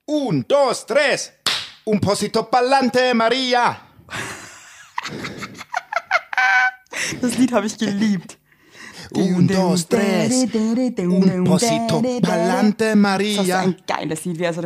Un, dos, tres. Un posito pa'lante, Maria. Das Lied habe ich geliebt. Un, dos, tres. Un posito pa'lante, Maria. Das ist ein geiles Lied. Wie er so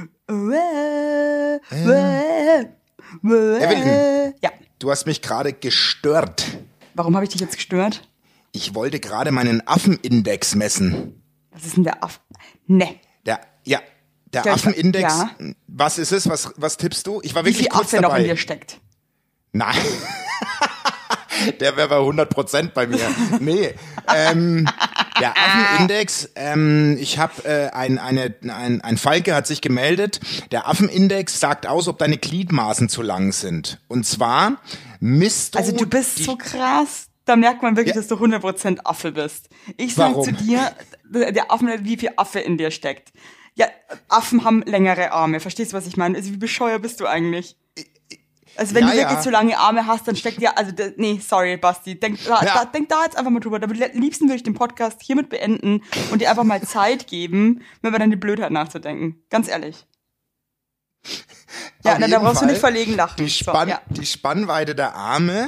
Evelyn, ja. du hast mich gerade gestört. Warum habe ich dich jetzt gestört? Ich wollte gerade meinen Affenindex messen. Was ist denn der Aff? Ne. Der Ja, Affenindex. ja. Was ist es? Was tippst du? Ich war Wie wirklich viel kurz Affe dabei. noch in dir steckt? Nein. Der wäre bei 100% bei mir. Nee. Der Affenindex, ich habe ein Falke hat sich gemeldet. Der Affenindex sagt aus, ob deine Gliedmaßen zu lang sind. Und zwar misst du... Also du bist so krass, da merkt man wirklich, dass du 100% Affe bist. Ich sag Warum? zu dir, der Affen, wie viel Affe in dir steckt. Ja, Affen haben längere Arme, verstehst du, was ich meine? Also wie bescheuert bist du eigentlich? Also wenn du wirklich so lange Arme hast, dann steckt ja, also nee, sorry Basti, denk da jetzt einfach mal drüber. Am liebsten würde ich den Podcast hiermit beenden und dir einfach mal Zeit geben, mir über deine Blödheit nachzudenken. Ganz ehrlich. Ja, da brauchst du nicht verlegen lachen. Die Spannweite der Arme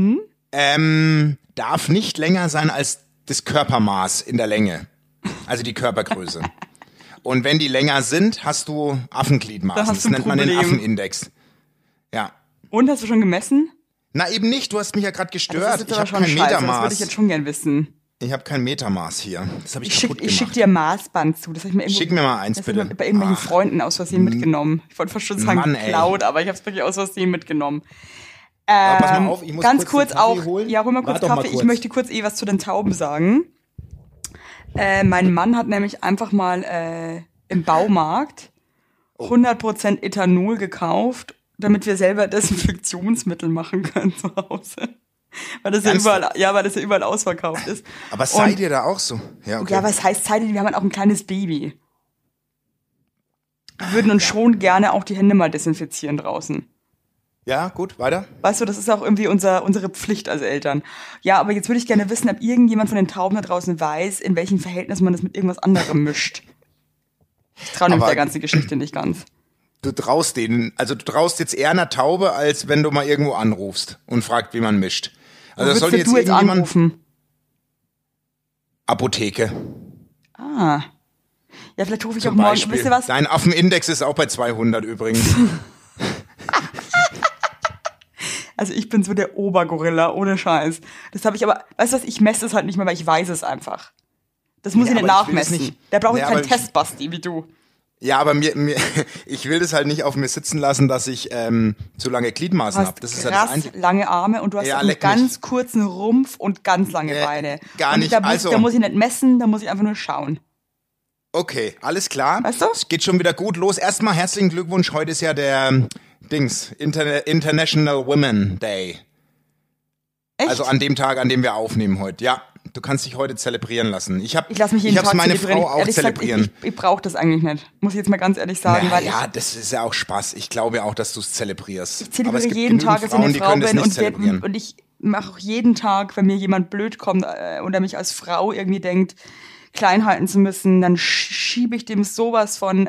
darf nicht länger sein als das Körpermaß in der Länge. Also die Körpergröße. Und wenn die länger sind, hast du Affengliedmaßen. Das nennt man den Affenindex. Ja. Und, hast du schon gemessen? Na eben nicht, du hast mich ja gerade gestört. Ich habe kein Metermaß. Das würde ich jetzt schon gern wissen. Ich habe kein Metermaß hier. Das habe ich kaputt gemacht. Ich schick dir ein Maßband zu. Das hab ich mir Schick mir mal eins, das bitte. Ich bei irgendwelchen Freunden aus Versehen mitgenommen. Ich wollte fast schon sagen geklaut, aber ich habe es wirklich aus Versehen mitgenommen. Pass mal auf, ich muss ganz kurz auch. holen. Ja, hol mal kurz Kaffee. Ich möchte kurz was zu den Tauben sagen. Mein Mann hat nämlich einfach mal im Baumarkt 100% Ethanol gekauft, damit wir selber Desinfektionsmittel machen können zu Hause. Weil das ja überall ausverkauft ist. Aber seid ihr da auch so? Ja, okay. Ja, was heißt seid ihr? Wir haben halt auch ein kleines Baby. Wir würden uns schon gerne auch die Hände mal desinfizieren draußen. Ja, gut, weiter. Weißt du, das ist auch irgendwie unsere Pflicht als Eltern. Ja, aber jetzt würde ich gerne wissen, ob irgendjemand von den Tauben da draußen weiß, in welchem Verhältnis man das mit irgendwas anderem mischt. Ich traue nämlich der ganzen Geschichte nicht ganz. Du traust jetzt eher einer Taube, als wenn du mal irgendwo anrufst und fragst, wie man mischt. Also soll jetzt anrufen? Apotheke. Ah. Ja, vielleicht rufe ich Zum auch morgen. Beispiel. Wisst ihr was? Dein Affenindex ist auch bei 200 übrigens. Also ich bin so der Obergorilla, ohne Scheiß. Das habe ich aber, weißt du was, ich messe es halt nicht mehr, weil ich weiß es einfach. Das muss ich nicht nachmessen. Da brauche ich keinen Test, Basti, wie du. Ja, aber ich will das halt nicht auf mir sitzen lassen, dass ich zu lange Gliedmaßen habe. Das ist ja das Einzige. Lange Arme und du hast einen ganz kurzen Rumpf und ganz lange Beine. Gar nicht. Da muss ich nicht messen, da muss ich einfach nur schauen. Okay, alles klar. Weißt du? Es geht schon wieder gut los. Erstmal herzlichen Glückwunsch. Heute ist ja der International Women Day. Echt? Also an dem Tag, an dem wir aufnehmen heute. Ja, du kannst dich heute zelebrieren lassen. Ich lasse mich jeden Tag meine zelebrieren. Frau auch zelebrieren. Ich brauche das eigentlich nicht. Muss ich jetzt mal ganz ehrlich sagen. Das ist ja auch Spaß. Ich glaube auch, dass du es zelebrierst. Ich zelebriere jeden Tag, dass ich eine Frau bin und ich mache auch jeden Tag, wenn mir jemand blöd kommt oder mich als Frau irgendwie denkt, klein halten zu müssen, dann schiebe ich dem sowas von,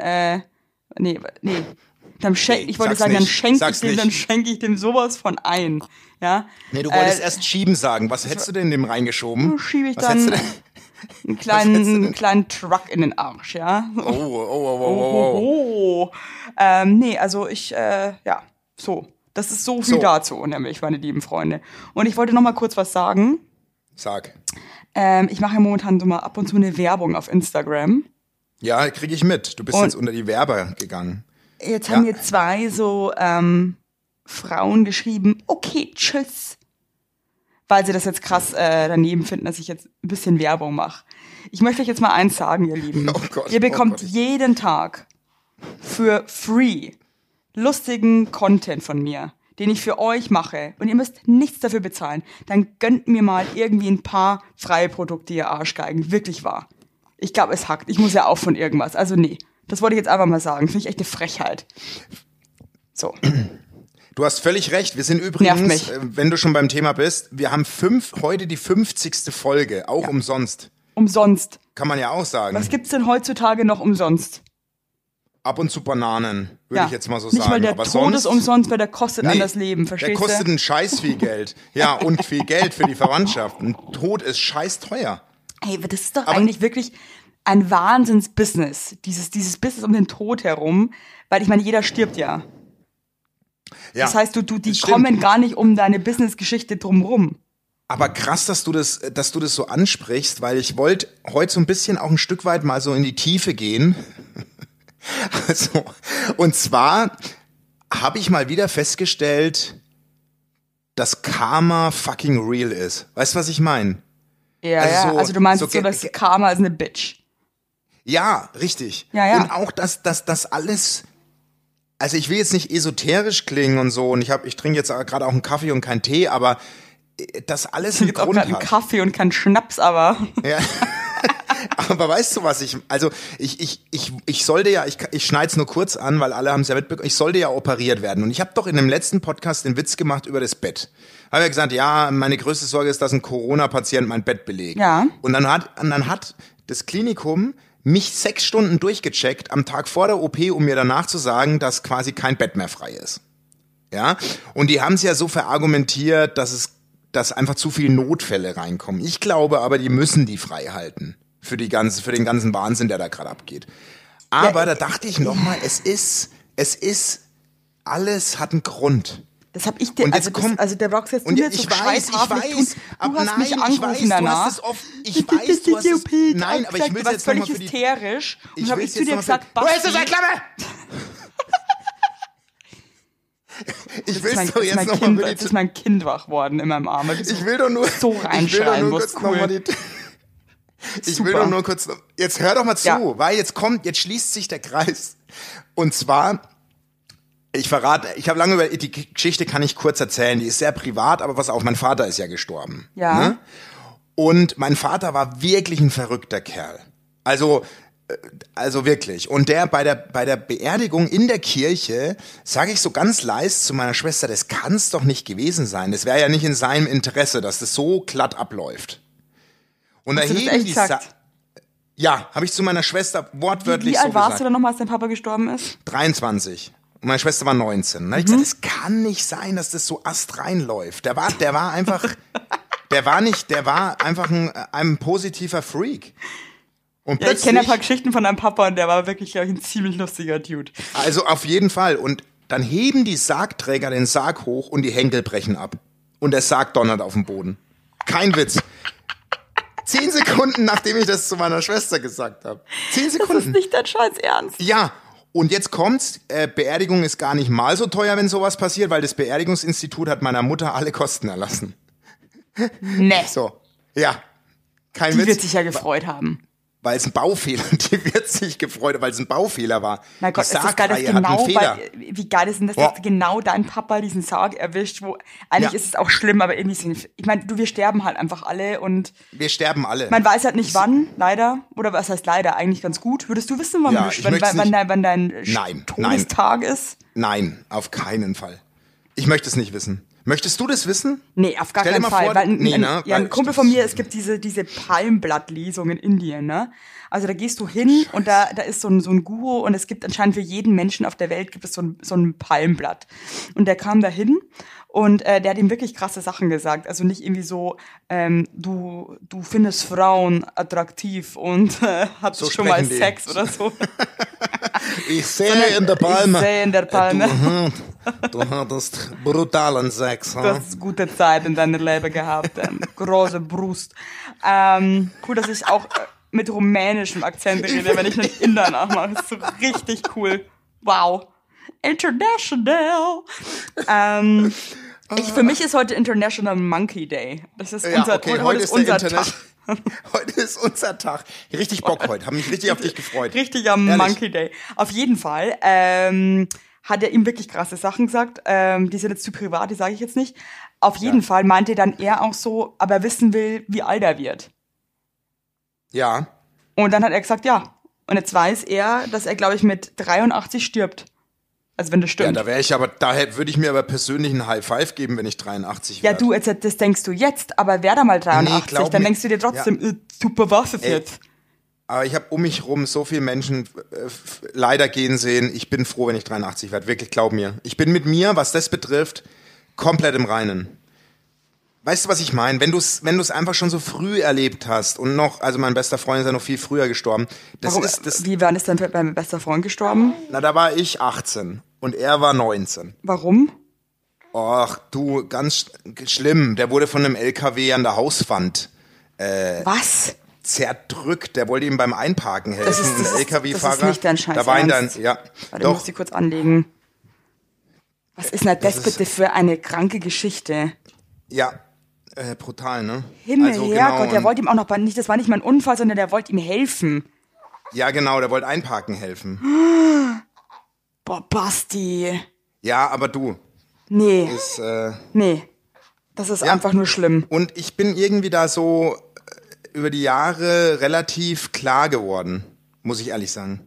dann schenke ich dem sowas von ein. Ja? Nee, du wolltest erst schieben sagen. Was hättest du denn dem reingeschoben? Schiebe ich dann einen kleinen Truck in den Arsch, ja? Nee, also so. Das ist so viel dazu, nämlich, meine lieben Freunde. Und ich wollte noch mal kurz was sagen. Sag. Ich mache ja momentan so mal ab und zu eine Werbung auf Instagram. Ja, kriege ich mit. Du bist jetzt unter die Werber gegangen. Jetzt haben mir 2 so Frauen geschrieben, okay, tschüss. Weil sie das jetzt krass daneben finden, dass ich jetzt ein bisschen Werbung mache. Ich möchte euch jetzt mal eins sagen, ihr Lieben. Oh Gott, ihr bekommt jeden Tag für free lustigen Content von mir, den ich für euch mache. Und ihr müsst nichts dafür bezahlen. Dann gönnt mir mal irgendwie ein paar freie Produkte, ihr Arschgeigen. Wirklich wahr. Ich glaube, es hackt. Ich muss ja auch von irgendwas. Also nee. Das wollte ich jetzt einfach mal sagen. Finde ich echt eine Frechheit. So. Du hast völlig recht. Wir sind übrigens, wenn du schon beim Thema bist, wir haben heute die 50. Folge, auch umsonst. Umsonst. Kann man ja auch sagen. Was gibt's denn heutzutage noch umsonst? Ab und zu Bananen, würde ich jetzt mal so nicht sagen. Nicht, weil der aber Tod ist umsonst, weil der kostet an Nee, das Leben, verstehst der du? kostet ein Scheiß viel Geld. Ja, und viel Geld für die Verwandtschaft. Ein Tod ist scheiß teuer. Hey, das ist doch eigentlich wirklich ein Wahnsinns-Business. Dieses Business um den Tod herum. Weil ich meine, jeder stirbt ja. Ja, Das heißt, die das stimmt. kommen gar nicht um deine Business-Geschichte drumrum. Aber krass, dass du das so ansprichst, weil ich wollte heute so ein bisschen auch ein Stück weit mal so in die Tiefe gehen. Also, und zwar habe ich mal wieder festgestellt, dass Karma fucking real ist. Weißt du, was ich meine? Ja, also du meinst so, dass Karma ist eine Bitch. Ja, richtig. Ja. Und auch, dass das alles, also ich will jetzt nicht esoterisch klingen und so, und ich trinke jetzt gerade auch einen Kaffee und keinen Tee, aber das alles einen Jetzt auch Grund gerade einen hat. Kaffee und keinen Schnaps, aber... Ja. Aber weißt du was, ich sollte ja, ich schneide es nur kurz an, weil alle haben es ja mitbekommen, ich sollte ja operiert werden. Und ich habe doch in dem letzten Podcast den Witz gemacht über das Bett. Habe ja gesagt, ja, meine größte Sorge ist, dass ein Corona-Patient mein Bett belegt. Ja. Und dann hat das Klinikum mich 6 Stunden durchgecheckt am Tag vor der OP, um mir danach zu sagen, dass quasi kein Bett mehr frei ist. Ja. Und die haben es ja so verargumentiert, dass einfach zu viele Notfälle reinkommen. Ich glaube aber, die müssen die frei halten. Für den ganzen Wahnsinn, der da gerade abgeht. Aber da dachte ich nochmal, es ist, alles hat einen Grund. Das hab ich dir, Und also der Rox jetzt und mir ich so weiß, du hast mich angerufen danach. Nein, aber ich will jetzt völlig nochmal für die... hysterisch. Und Ich habe will ich zu dir gesagt, du hältst es, Klammer! Ich will es doch jetzt nochmal für die... Jetzt ist mein Kind wach worden in meinem Arm. Ich will doch nur... so reinschreien, kurz nochmal die... Ich will doch nur kurz, jetzt hör doch mal zu, weil jetzt schließt sich der Kreis. Und zwar, ich habe lange über die Geschichte, kann ich kurz erzählen, die ist sehr privat, aber pass auf, mein Vater ist ja gestorben. Ja. Ne? Und mein Vater war wirklich ein verrückter Kerl. Also wirklich. Und der bei der Beerdigung in der Kirche, sage ich so ganz leise zu meiner Schwester, das kann's doch nicht gewesen sein. Das wäre ja nicht in seinem Interesse, dass das so glatt abläuft. Und da heben die ja, habe ich zu meiner Schwester wortwörtlich so gesagt. Wie alt warst du dann nochmal, als dein Papa gestorben ist? 23. Und meine Schwester war 19. Da habe ich gesagt, es kann nicht sein, dass das so astrein läuft. Der war einfach ein positiver Freak. Und ja, ich kenne ein paar Geschichten von deinem Papa und der war wirklich, glaube ich, ein ziemlich lustiger Dude. Also auf jeden Fall. Und dann heben die Sargträger den Sarg hoch und die Henkel brechen ab. Und der Sarg donnert auf dem Boden. Kein Witz. 10 Sekunden, nachdem ich das zu meiner Schwester gesagt habe. 10 Sekunden. Das ist nicht dein Scheiß Ernst. Ja, und jetzt kommt's. Beerdigung ist gar nicht mal so teuer, wenn sowas passiert, weil das Beerdigungsinstitut hat meiner Mutter alle Kosten erlassen. Nee. So, ja. Kein Die Witz. wird sich ja gefreut haben. Weil es ein Baufehler, die wird sich gefreut, weil es ein Baufehler war. Mein Gott, die ist das geil, dass Sargreihe hat einen Fehler. wie geil ist denn das, dass genau dein Papa diesen Sarg erwischt, wo, eigentlich ist es auch schlimm, aber irgendwie, ich meine, wir sterben halt einfach alle und. Wir sterben alle. Man weiß halt nicht wann, leider, oder was heißt leider, eigentlich ganz gut. Würdest du wissen, wann dein Todestag ist? Nein, auf keinen Fall. Ich möchte es nicht wissen. Möchtest du das wissen? Nee, auf gar keinen Fall. Ein Kumpel von mir, es gibt diese Palmblattlesung in Indien, ne? Also da gehst du hin und da ist so ein Guru und es gibt anscheinend für jeden Menschen auf der Welt gibt es so ein Palmblatt. Und der kam da hin und der hat ihm wirklich krasse Sachen gesagt. Also nicht irgendwie so, du findest Frauen attraktiv und hast so schon mal Sex oder so. Ich sehe in der Palme. Ich sehe in der Palme. Du hattest brutalen Sex. Du hast gute Zeit in deinem Leben gehabt. Große Brust. Cool, dass ich auch mit rumänischem Akzent rede, wenn ich einen Inder nachmache. Das ist so richtig cool. Wow. International. Für mich ist heute International Monkey Day. Das ist heute ist unser Tag. Heute ist unser Tag. Richtig Bock heute. Hab mich richtig auf dich gefreut. Richtig am Monkey Day. Auf jeden Fall hat er ihm wirklich krasse Sachen gesagt. Die sind jetzt zu privat, die sage ich jetzt nicht. Auf jeden Fall meinte dann er auch so, aber er wissen will, wie alt er wird. Ja. Und dann hat er gesagt, ja. Und jetzt weiß er, dass er, glaube ich, mit 83 stirbt. Also wenn das stimmt. Ja, würde ich mir aber persönlich einen High Five geben, wenn ich 83 wäre. Ja, du, das denkst du jetzt, aber wär da mal 83, dann denkst du dir trotzdem, super, was ist jetzt? Aber ich habe um mich rum so viele Menschen leider gehen sehen. Ich bin froh, wenn ich 83 werde. Wirklich, glaub mir. Ich bin mit mir, was das betrifft, komplett im Reinen. Weißt du, was ich meine? Wenn du es einfach schon so früh erlebt hast und noch, also mein bester Freund ist ja noch viel früher gestorben. Wie wann ist denn dein bester Freund gestorben? Na, da war ich 18 und er war 19. Warum? Och, du, ganz schlimm. Der wurde von einem LKW an der Hauswand Was? zerdrückt. Der wollte ihm beim Einparken helfen. Das ist LKW-Fahrer. Das ist nicht dein Scheiß Da war ihn Ernst. dann, ja. Warte, ich muss die kurz anlegen. Was ist denn das bitte für eine kranke Geschichte? Ja, brutal, ne? Himmel, Also, Herrgott, genau, der wollte ihm auch noch nicht, das war nicht mal ein Unfall, sondern der wollte ihm helfen. ja, genau, der wollte einparken helfen. Boah, Basti. Ja, aber du, Nee, ist, nee. Das ist Ja. einfach nur schlimm. und ich bin irgendwie da so über die Jahre relativ klar geworden, muss ich ehrlich sagen.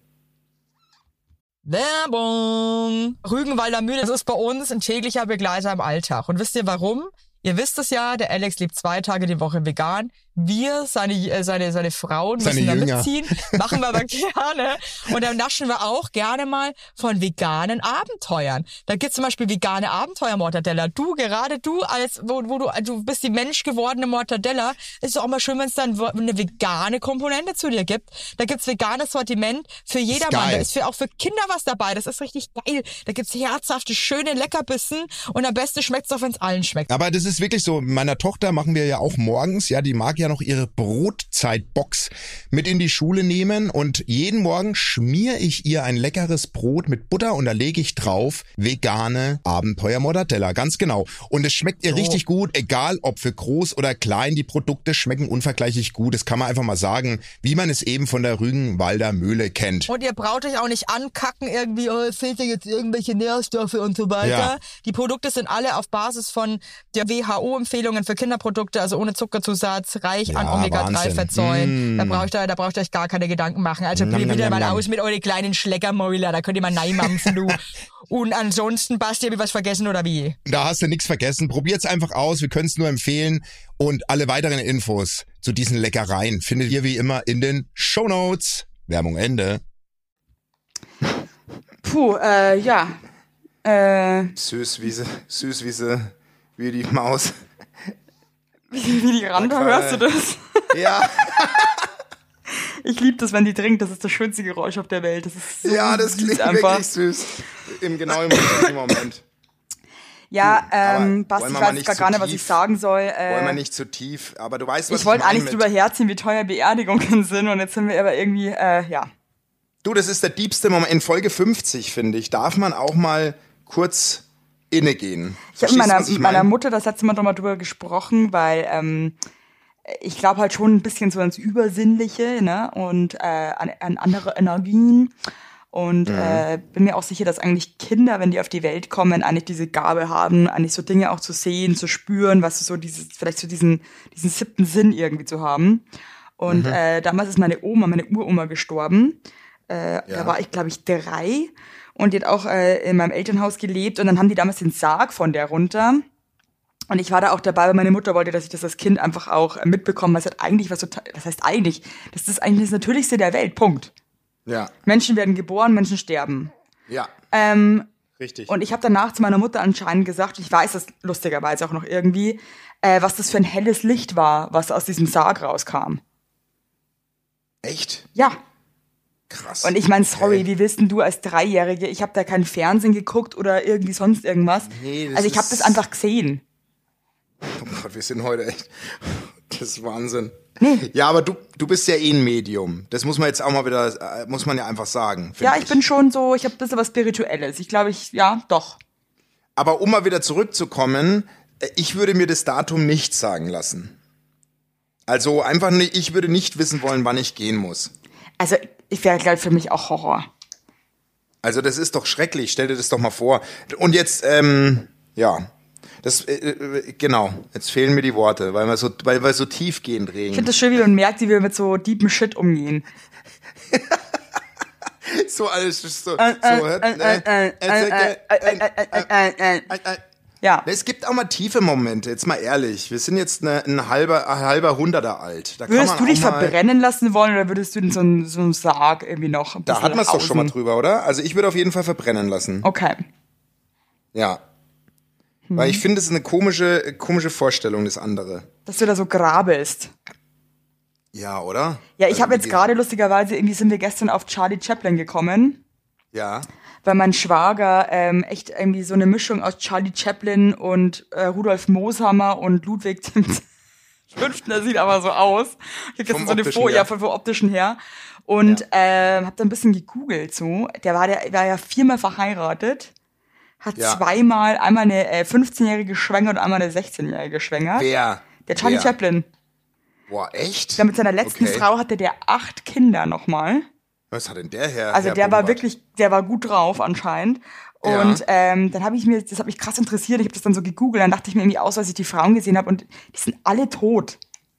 Werbung! Rügenwalder Mühle, das ist bei uns ein täglicher Begleiter im Alltag. Und wisst ihr warum? Ihr wisst es ja, der Alex lebt 2 Tage die Woche vegan. Wir, seine Frauen, müssen da Jünger. mitziehen. Machen wir aber gerne. Und dann naschen wir auch gerne mal von veganen Abenteuern. Da gibt's zum Beispiel vegane Abenteuer-Mortadella. Gerade du, du bist die menschgewordene Mortadella. Ist doch auch mal schön, wenn es dann eine vegane Komponente zu dir gibt. Da gibt's veganes Sortiment für jedermann. Da ist auch für Kinder was dabei. Das ist richtig geil. Da gibt's herzhafte, schöne Leckerbissen. Und am besten schmeckt's doch, wenn's allen schmeckt. Aber das ist wirklich so, meiner Tochter machen wir ja auch morgens, ja, die mag ja noch ihre Brotzeitbox mit in die Schule nehmen und jeden Morgen schmier ich ihr ein leckeres Brot mit Butter und da lege ich drauf vegane Abenteuer-Mortadella, ganz genau. Und es schmeckt ihr richtig gut, egal ob für groß oder klein, die Produkte schmecken unvergleichlich gut, das kann man einfach mal sagen, wie man es eben von der Rügenwalder Mühle kennt. Und ihr braucht euch auch nicht ankacken irgendwie, oh, es fehlt dir jetzt irgendwelche Nährstoffe und so weiter. Ja. Die Produkte sind alle auf Basis von der WHO-Empfehlungen für Kinderprodukte, also ohne Zuckerzusatz, reich an Ja, Omega-3-Fettsäuren. Da braucht ihr euch gar keine Gedanken machen. Also probiert wieder mal aus mit euren kleinen Schleckermäuler, da könnt ihr mal neimampfen, du. Und ansonsten, Basti, hab ich was vergessen oder wie? Da hast du nichts vergessen, probiert's einfach aus, wir können es nur empfehlen und alle weiteren Infos zu diesen Leckereien findet ihr wie immer in den Shownotes. Werbung Ende. Puh, ja. Süß wie die Maus. Wie die Randa, hörst du das? Ja, Ich liebe das, wenn die trinkt. Das ist das schönste Geräusch auf der Welt. Das ist so ja, das süß klingt einfach. wirklich süß. Genau im richtigen Moment. Ja, aber Basti, wollen ich wir weiß mal jetzt gar nicht, was ich sagen soll. Wollen wir nicht zu tief, aber du weißt, was Ich wollte meine eigentlich mit- drüber herziehen, wie teuer Beerdigungen sind. Und jetzt sind wir aber irgendwie, ja. Du, das ist der diebste Moment. In Folge 50, finde ich, darf man auch mal kurz innegehen. Ich habe mit Verstehst du, was ich meiner meine? Mutter das letzte Mal drüber drüber gesprochen, weil ich glaube halt schon ein bisschen so ans Übersinnliche, ne? Und an andere Energien. Und bin mir auch sicher, dass eigentlich Kinder, wenn die auf die Welt kommen, eigentlich diese Gabe haben, eigentlich so Dinge auch zu sehen, zu spüren, was so vielleicht so diesen 7. Sinn irgendwie zu haben. Und damals ist meine Uroma gestorben. Da war ich, glaube ich, 3 und die hat auch in meinem Elternhaus gelebt und dann haben die damals den Sarg von der runter. Und ich war da auch dabei, weil meine Mutter wollte, dass ich das als Kind einfach auch mitbekomme, was heißt eigentlich? Das ist eigentlich das Natürlichste der Welt, Punkt. Ja, Menschen werden geboren, Menschen sterben. ja, richtig. Und ich habe danach zu meiner Mutter anscheinend gesagt, ich weiß das lustigerweise auch noch irgendwie, was das für ein helles Licht war, was aus diesem Sarg rauskam. Echt? Ja. Krass. Und ich meine, sorry, wie willst denn du als 3-Jährige, ich habe da keinen Fernsehen geguckt oder irgendwie sonst irgendwas. Nee, das also ich habe ist- das einfach gesehen. Oh Gott, wir sind heute echt. Das ist Wahnsinn. Nee. Ja, aber du bist ja eh ein Medium. Das muss man jetzt auch mal wieder, muss man ja einfach sagen. find Ja, ich bin schon so, ich habe ein bisschen was Spirituelles. Ich glaube, ja, doch. Aber um mal wieder zurückzukommen, ich würde mir das Datum nicht sagen lassen. Also einfach nicht, ich würde nicht wissen wollen, wann ich gehen muss. Also ich wäre, glaube ich, für mich auch Horror. Also das ist doch schrecklich, stell dir das doch mal vor. Und jetzt, ja, das, genau, jetzt fehlen mir die Worte, weil wir so tiefgehend Ich reden. finde das schön, wie man merkt, wie wir mit so deepen Shit umgehen. So alles, so, Ja. Es gibt auch mal tiefe Momente, jetzt mal ehrlich. Wir sind jetzt ein halber Hunderter alt. Da Würdest kann du man dich auch mal, verbrennen lassen wollen oder würdest du in so einen Sarg irgendwie noch ein Da bisschen hatten wir es doch schon mal hausen? drüber, oder? Also ich würde auf jeden Fall verbrennen lassen. Okay. Ja. Weil ich finde, es ist eine komische Vorstellung, das andere. Dass du da so grabelst. Ja, oder? Ja, ich Also, habe jetzt gerade lustigerweise, irgendwie sind wir gestern auf Charlie Chaplin gekommen, Ja. weil mein Schwager echt irgendwie so eine Mischung aus Charlie Chaplin und Rudolf Mooshammer und Ludwig dem Fünften, der sieht aber so aus. Ich habe gestern so eine Optischen Folie, her. ja, vom Optischen her. Und habe da ein bisschen gegoogelt so. Der war ja 4-mal verheiratet, hat Ja. zweimal, einmal eine 15-Jährige geschwängert und einmal eine 16-Jährige geschwängert. Wer? Der Charlie Wer? Chaplin. Boah, echt? Ja, mit seiner letzten Okay. Frau hatte der 8 Kinder nochmal. Was hat denn der Herr? Also Herr der war Bombard? wirklich, der war gut drauf anscheinend. Ja. Und dann habe ich mir, das hat mich krass interessiert, ich habe das dann so gegoogelt, dann dachte ich mir irgendwie aus, als ich die Frauen gesehen habe und die sind alle tot.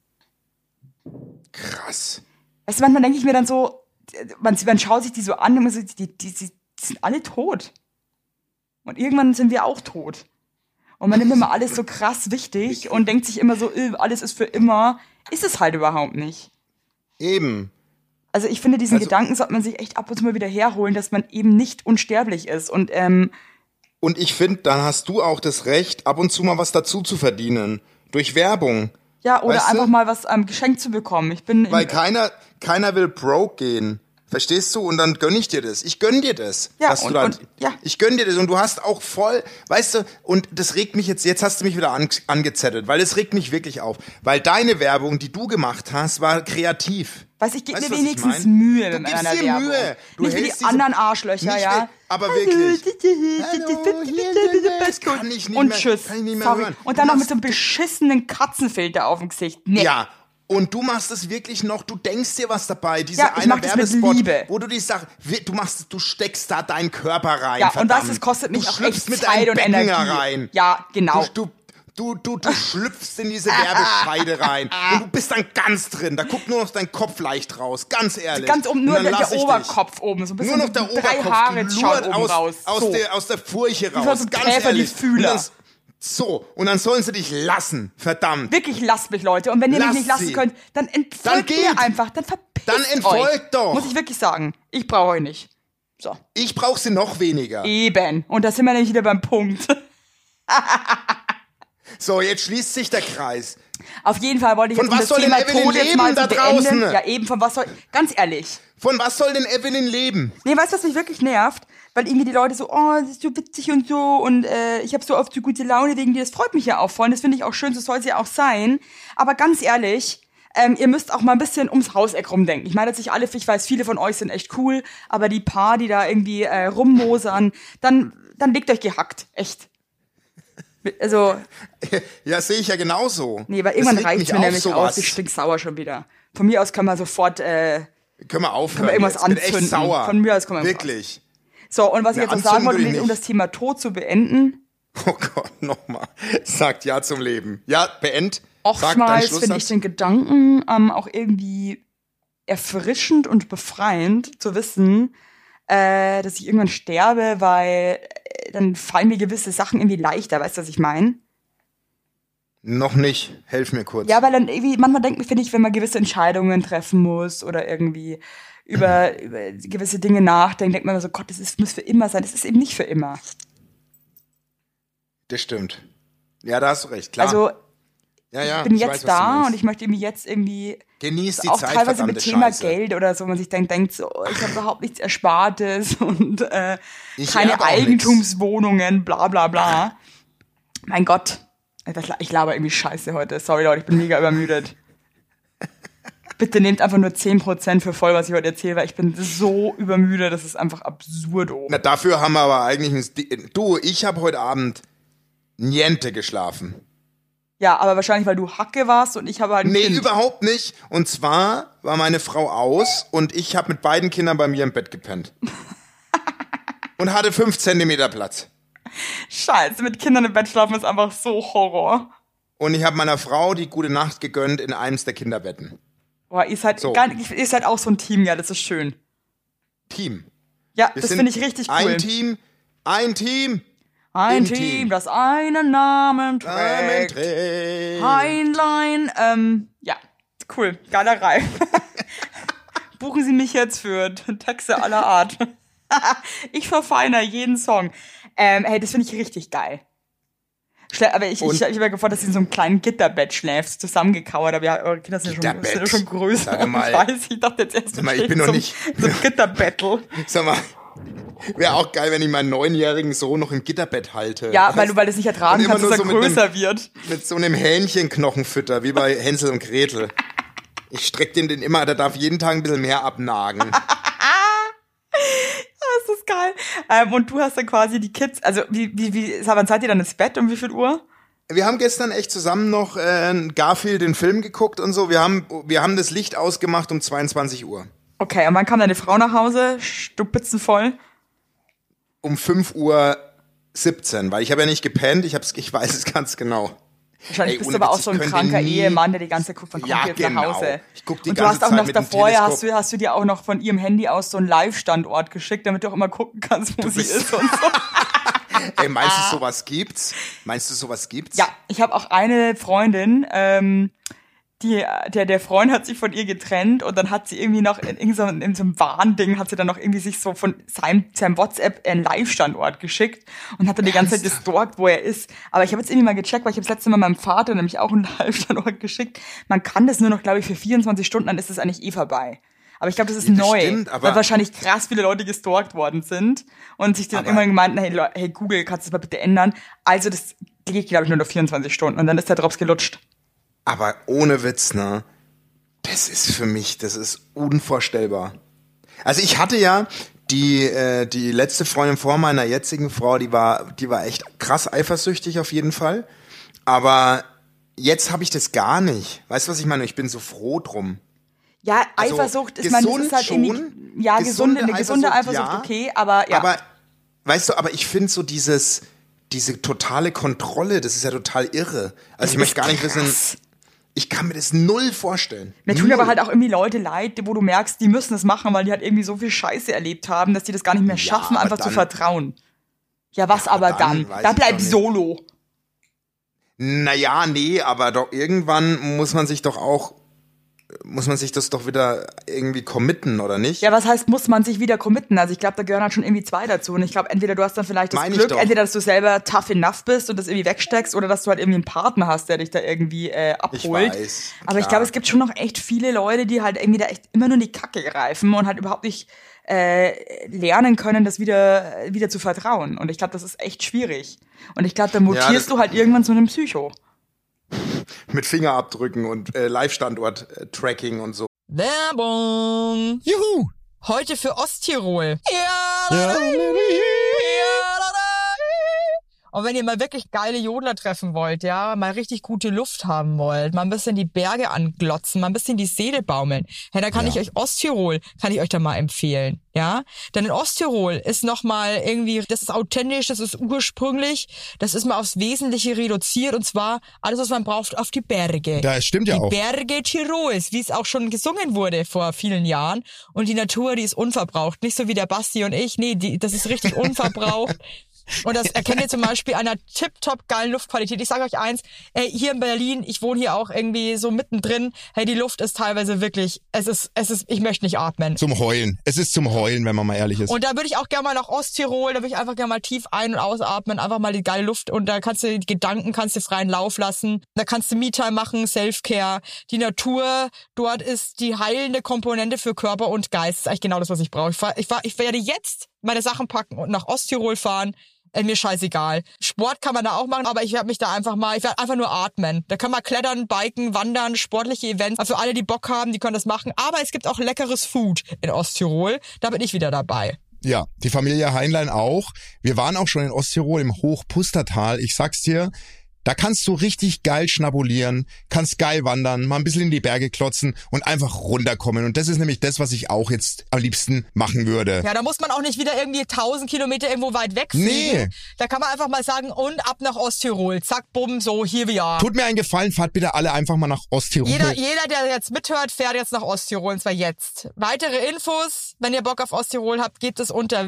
Krass. Weißt du, manchmal denke ich mir dann so, man schaut sich die so an und man so, die sind alle tot. Und irgendwann sind wir auch tot. Und man nimmt immer alles so krass wichtig und denkt sich immer so, alles ist für immer. Ist es halt überhaupt nicht. Eben. Also ich finde, diesen Also- Gedanken sollte man sich echt ab und zu mal wieder herholen, dass man eben nicht unsterblich ist. Und Und ich finde, dann hast du auch das Recht, ab und zu mal was dazu zu verdienen. Durch Werbung. ja, oder Weißt du? einfach mal was geschenkt zu bekommen. Ich bin Weil keiner will broke gehen. Verstehst du? Und dann gönn ich dir das. Ich gönn dir das. Ja, dass du und- dann, und- ja. Ich gönn dir das. Und du hast auch voll, weißt du, und das regt mich jetzt hast du mich wieder angezettelt, weil es regt mich wirklich auf. Weil deine Werbung, die du gemacht hast, war kreativ. ich gebe Weißt mir du, was ich wenigstens mein? Mühe Du mit gibst meiner dir Werbung. Mühe. Du Nicht wie hältst die diese- anderen Arschlöcher, Nicht ja. wie- aber wirklich. Hallo, das kann ich nicht und mehr- tschüss. kann ich nicht mehr Sorry. hören. Und dann Du noch mit machst- so einem beschissenen Katzenfilter auf dem Gesicht. Nee. Ja. Und du machst es wirklich noch, du denkst dir was dabei, dieser Ja, ich eine mach das mit Werbespot, Liebe. wo du die Sache, du steckst da deinen Körper rein, Ja, und verdammt. das kostet mich du auch schlüpfst echt mit Zeit deinem und Becken Energie. rein. Ja, genau. Du schlüpfst in diese Werbescheide rein und du bist dann ganz drin. Da guckt nur noch dein Kopf leicht raus, ganz ehrlich. Ganz oben, Und nur dann der lass ich dich. Oberkopf oben. So ein bisschen Nur noch der so 3 Oberkopf Haare schauen glurrt oben raus. So. aus der Furche Wie raus, so ein ganz Käfer die ehrlich. Fühler. Und dann, und dann sollen sie dich lassen, verdammt. Wirklich, lasst mich, Leute. Und wenn ihr mich Lass nicht lassen sie. könnt, dann Dann entfolgt geht. mir einfach. Dann verpisst Dann entfolgt euch. doch. Muss ich wirklich sagen. Ich brauche euch nicht. So. Ich brauch sie noch weniger. Eben. Und da sind wir nämlich wieder beim Punkt. So, jetzt schließt sich der Kreis. Auf jeden Fall wollte ich Von jetzt um was das soll denn Thema Evelyn Tod jetzt leben mal da zu beenden. draußen? Ja, eben, von was soll... Ganz ehrlich. Von was soll denn Evelyn leben? Nee, weißt du, was mich wirklich nervt? Weil irgendwie die Leute so, oh, das ist so witzig und so und ich habe so oft so gute Laune wegen dir. Das freut mich ja auch voll. Und das finde ich auch schön, so soll sie auch sein. Aber ganz ehrlich, ihr müsst auch mal ein bisschen ums Hauseck rumdenken. Ich meine jetzt nicht alle, ich weiß, viele von euch sind echt cool, aber die paar, die da irgendwie rummosern, dann legt euch gehackt. Echt. Also, Ja, sehe ich ja genauso. nee, weil Das irgendwann regt reicht's mich mir auf, nämlich aus. sowas. Ich stinksauer schon wieder. Von mir aus können wir sofort, Können wir aufhören irgendwas jetzt. Bin echt anzünden. sauer. Von mir aus können wir Wirklich. so, und was ich Ja, jetzt noch sagen anzünden wollte, würde ich um nicht. das Thema Tod zu beenden, Oh Gott, nochmal. Sagt Ja zum Leben. Ja, beend. Sag deinen oftmals finde ich Schlusssatz. den Gedanken auch irgendwie erfrischend und befreiend zu wissen, dass ich irgendwann sterbe, weil dann fallen mir gewisse Sachen irgendwie leichter, weißt du, was ich meine? Noch nicht. Helf mir kurz. Ja, weil dann irgendwie, manchmal finde ich, wenn man gewisse Entscheidungen treffen muss oder irgendwie über gewisse Dinge nachdenkt, denkt man so, Gott, muss für immer sein. Das ist eben nicht für immer. Das stimmt. Ja, da hast du recht. Klar. Also, ja, ich bin weiß, jetzt was du da meinst. und ich möchte irgendwie jetzt irgendwie Genieß die auch Zeit, teilweise verdammte mit Thema Scheiße. Geld oder so, man sich denkt so, ich habe überhaupt nichts Erspartes und Ich keine erbe auch Eigentumswohnungen, bla bla bla. Mein Gott, ich laber irgendwie Scheiße heute. Sorry Leute, ich bin mega übermüdet. Bitte nehmt einfach nur 10% für voll, was ich heute erzähle, weil ich bin so übermüdet, das ist einfach absurdo. Na, dafür haben wir aber eigentlich ich habe heute Abend niente geschlafen. Ja, aber wahrscheinlich, weil du Hacke warst und ich habe halt ein Nee, Kind. überhaupt nicht. Und zwar war meine Frau aus und ich habe mit beiden Kindern bei mir im Bett gepennt. Und hatte 5 Zentimeter Platz. Scheiße, mit Kindern im Bett schlafen ist einfach so Horror. Und ich habe meiner Frau die gute Nacht gegönnt in eines der Kinderbetten. Boah, ihr seid, So. ihr seid auch so ein Team, ja, das ist schön. Team. Ja, Wir das sind finde ich richtig cool. Ein Team. Ein Im Team, das einen Namen Amen, trägt. Heinlein, ja, cool, geiler Reim. Buchen Sie mich jetzt für Texte aller Art. Ich verfeiner jeden Song. Hey, das finde ich richtig geil. Aber ich hab mir gefreut, dass sie in so einem kleinen Gitterbett schläft, zusammengekauert, aber ja, eure Kinder sind ja schon größer. Sag mal, ich dachte jetzt erst mal, ich bin noch nicht so ein Gitterbattle. Sag mal, wäre auch geil, wenn ich meinen 9-jährigen Sohn noch im Gitterbett halte. Ja, weil du es nicht ertragen kannst, dass er größer wird. Mit so einem Hähnchenknochenfütter, wie bei Hänsel und Gretel. Ich streck den immer, der darf jeden Tag ein bisschen mehr abnagen. Das ist geil. Und du hast dann quasi die Kids, also wann seid ihr dann ins Bett, um wie viel Uhr? Wir haben gestern echt zusammen noch Garfield den Film geguckt und so. Wir haben das Licht ausgemacht um 22 Uhr. Okay, und wann kam deine Frau nach Hause? Stupitzenvoll? Um 5:17 Uhr, weil ich habe ja nicht gepennt, ich weiß es ganz genau. Wahrscheinlich bist du aber auch so ein kranker Ehemann, der die ganze Zeit guckt, wann kommt ihr jetzt nach Hause? Ich guck die und ganze du hast auch noch Zeit mit davor, dem Teleskop. hast du dir auch noch von ihrem Handy aus so einen Live-Standort geschickt, damit du auch immer gucken kannst, wo sie ist und so. Ey, meinst du, sowas gibt's? Ja, ich habe auch eine Freundin, der Freund hat sich von ihr getrennt und dann hat sie irgendwie noch in so einem Warnding hat sie dann noch irgendwie sich so von seinem WhatsApp einen Live-Standort geschickt und hat dann die ganze Zeit gestalkt, wo er ist. Aber ich habe jetzt irgendwie mal gecheckt, weil ich habe das letzte Mal meinem Vater nämlich auch einen Live-Standort geschickt. Man kann das nur noch, glaube ich, für 24 Stunden, dann ist es eigentlich vorbei. Aber ich glaube, das ist neu, stimmt, weil wahrscheinlich krass viele Leute gestalkt worden sind und sich dann irgendwann gemeint, hey Google, kannst du das mal bitte ändern? Also das geht, glaube ich, nur noch 24 Stunden und dann ist der Drops gelutscht. Aber ohne Witz, ne? Das ist unvorstellbar. Also ich hatte ja die letzte Freundin vor meiner jetzigen Frau, die war echt krass eifersüchtig auf jeden Fall. Aber jetzt habe ich das gar nicht. Weißt du, was ich meine? Ich bin so froh drum. Ja, Eifersucht ist man, das ist halt irgendwie, ja, eine gesunde Eifersucht, ja, okay, aber ja. Aber, weißt du, ich finde so diese totale Kontrolle, das ist ja total irre. Also ich möchte gar nicht wissen, ich kann mir das null vorstellen. Mir tun aber halt auch irgendwie Leute leid, wo du merkst, die müssen das machen, weil die halt irgendwie so viel Scheiße erlebt haben, dass die das gar nicht mehr schaffen, einfach zu vertrauen. Ja, was aber dann? Da bleib solo. Naja, nee, aber doch irgendwann muss man sich das doch wieder irgendwie committen, oder nicht? Ja, was heißt, muss man sich wieder committen? Also ich glaube, da gehören halt schon irgendwie zwei dazu. Und ich glaube, entweder du hast dann vielleicht das Glück, entweder, dass du selber tough enough bist und das irgendwie wegsteckst, oder dass du halt irgendwie einen Partner hast, der dich da irgendwie abholt. Ich weiß, aber ich glaube, es gibt schon noch echt viele Leute, die halt irgendwie da echt immer nur in die Kacke greifen und halt überhaupt nicht lernen können, das wieder zu vertrauen. Und ich glaube, das ist echt schwierig. Und ich glaube, da mutierst du halt irgendwann zu einem Psycho. Mit Fingerabdrücken und Live-Standort-Tracking und so. Werbung! Juhu! Heute für Osttirol. Ja. Und wenn ihr mal wirklich geile Jodler treffen wollt, ja, mal richtig gute Luft haben wollt, mal ein bisschen die Berge anglotzen, mal ein bisschen die Seele baumeln, ja, dann kann ich euch Osttirol, da mal empfehlen, ja. Denn in Osttirol ist nochmal irgendwie, das ist authentisch, das ist ursprünglich, das ist mal aufs Wesentliche reduziert und zwar alles, was man braucht, auf die Berge. Das stimmt ja auch. Die Berge Tirols, wie es auch schon gesungen wurde vor vielen Jahren. Und die Natur, die ist unverbraucht. Nicht so wie der Basti und ich, nee, das ist richtig unverbraucht. Und das erkennt ihr zum Beispiel an einer tipptopp geilen Luftqualität. Ich sage euch eins, hier in Berlin, ich wohne hier auch irgendwie so mittendrin, hey, die Luft ist teilweise wirklich, es ist, ich möchte nicht atmen. Zum Heulen. Es ist zum Heulen, wenn man mal ehrlich ist. Und da würde ich auch gerne mal nach Osttirol, da würde ich einfach gerne mal tief ein- und ausatmen, einfach mal die geile Luft und da kannst du die Gedanken, kannst du freien Lauf lassen. Da kannst du Me-Time machen, Self-Care. Die Natur, dort ist die heilende Komponente für Körper und Geist. Das ist eigentlich genau das, was ich brauche. Ich werde jetzt meine Sachen packen und nach Osttirol fahren. Mir scheißegal. Sport kann man da auch machen, aber ich werde einfach nur atmen. Da kann man klettern, biken, wandern, sportliche Events. Also für alle, die Bock haben, die können das machen. Aber es gibt auch leckeres Food in Osttirol. Da bin ich wieder dabei. Ja, die Familie Heinlein auch. Wir waren auch schon in Osttirol im Hochpustertal. Ich sag's dir, Da kannst du richtig geil schnabulieren, kannst geil wandern, mal ein bisschen in die Berge klotzen und einfach runterkommen. Und das ist nämlich das, was ich auch jetzt am liebsten machen würde. Ja, da muss man auch nicht wieder irgendwie 1000 Kilometer irgendwo weit wegfliegen. Nee. Da kann man einfach mal sagen, und ab nach Osttirol. Zack, bumm, so, hier wir are. Tut mir einen Gefallen, fahrt bitte alle einfach mal nach Osttirol. Jeder, der jetzt mithört, fährt jetzt nach Osttirol, und zwar jetzt. Weitere Infos, wenn ihr Bock auf Osttirol habt, gibt es unter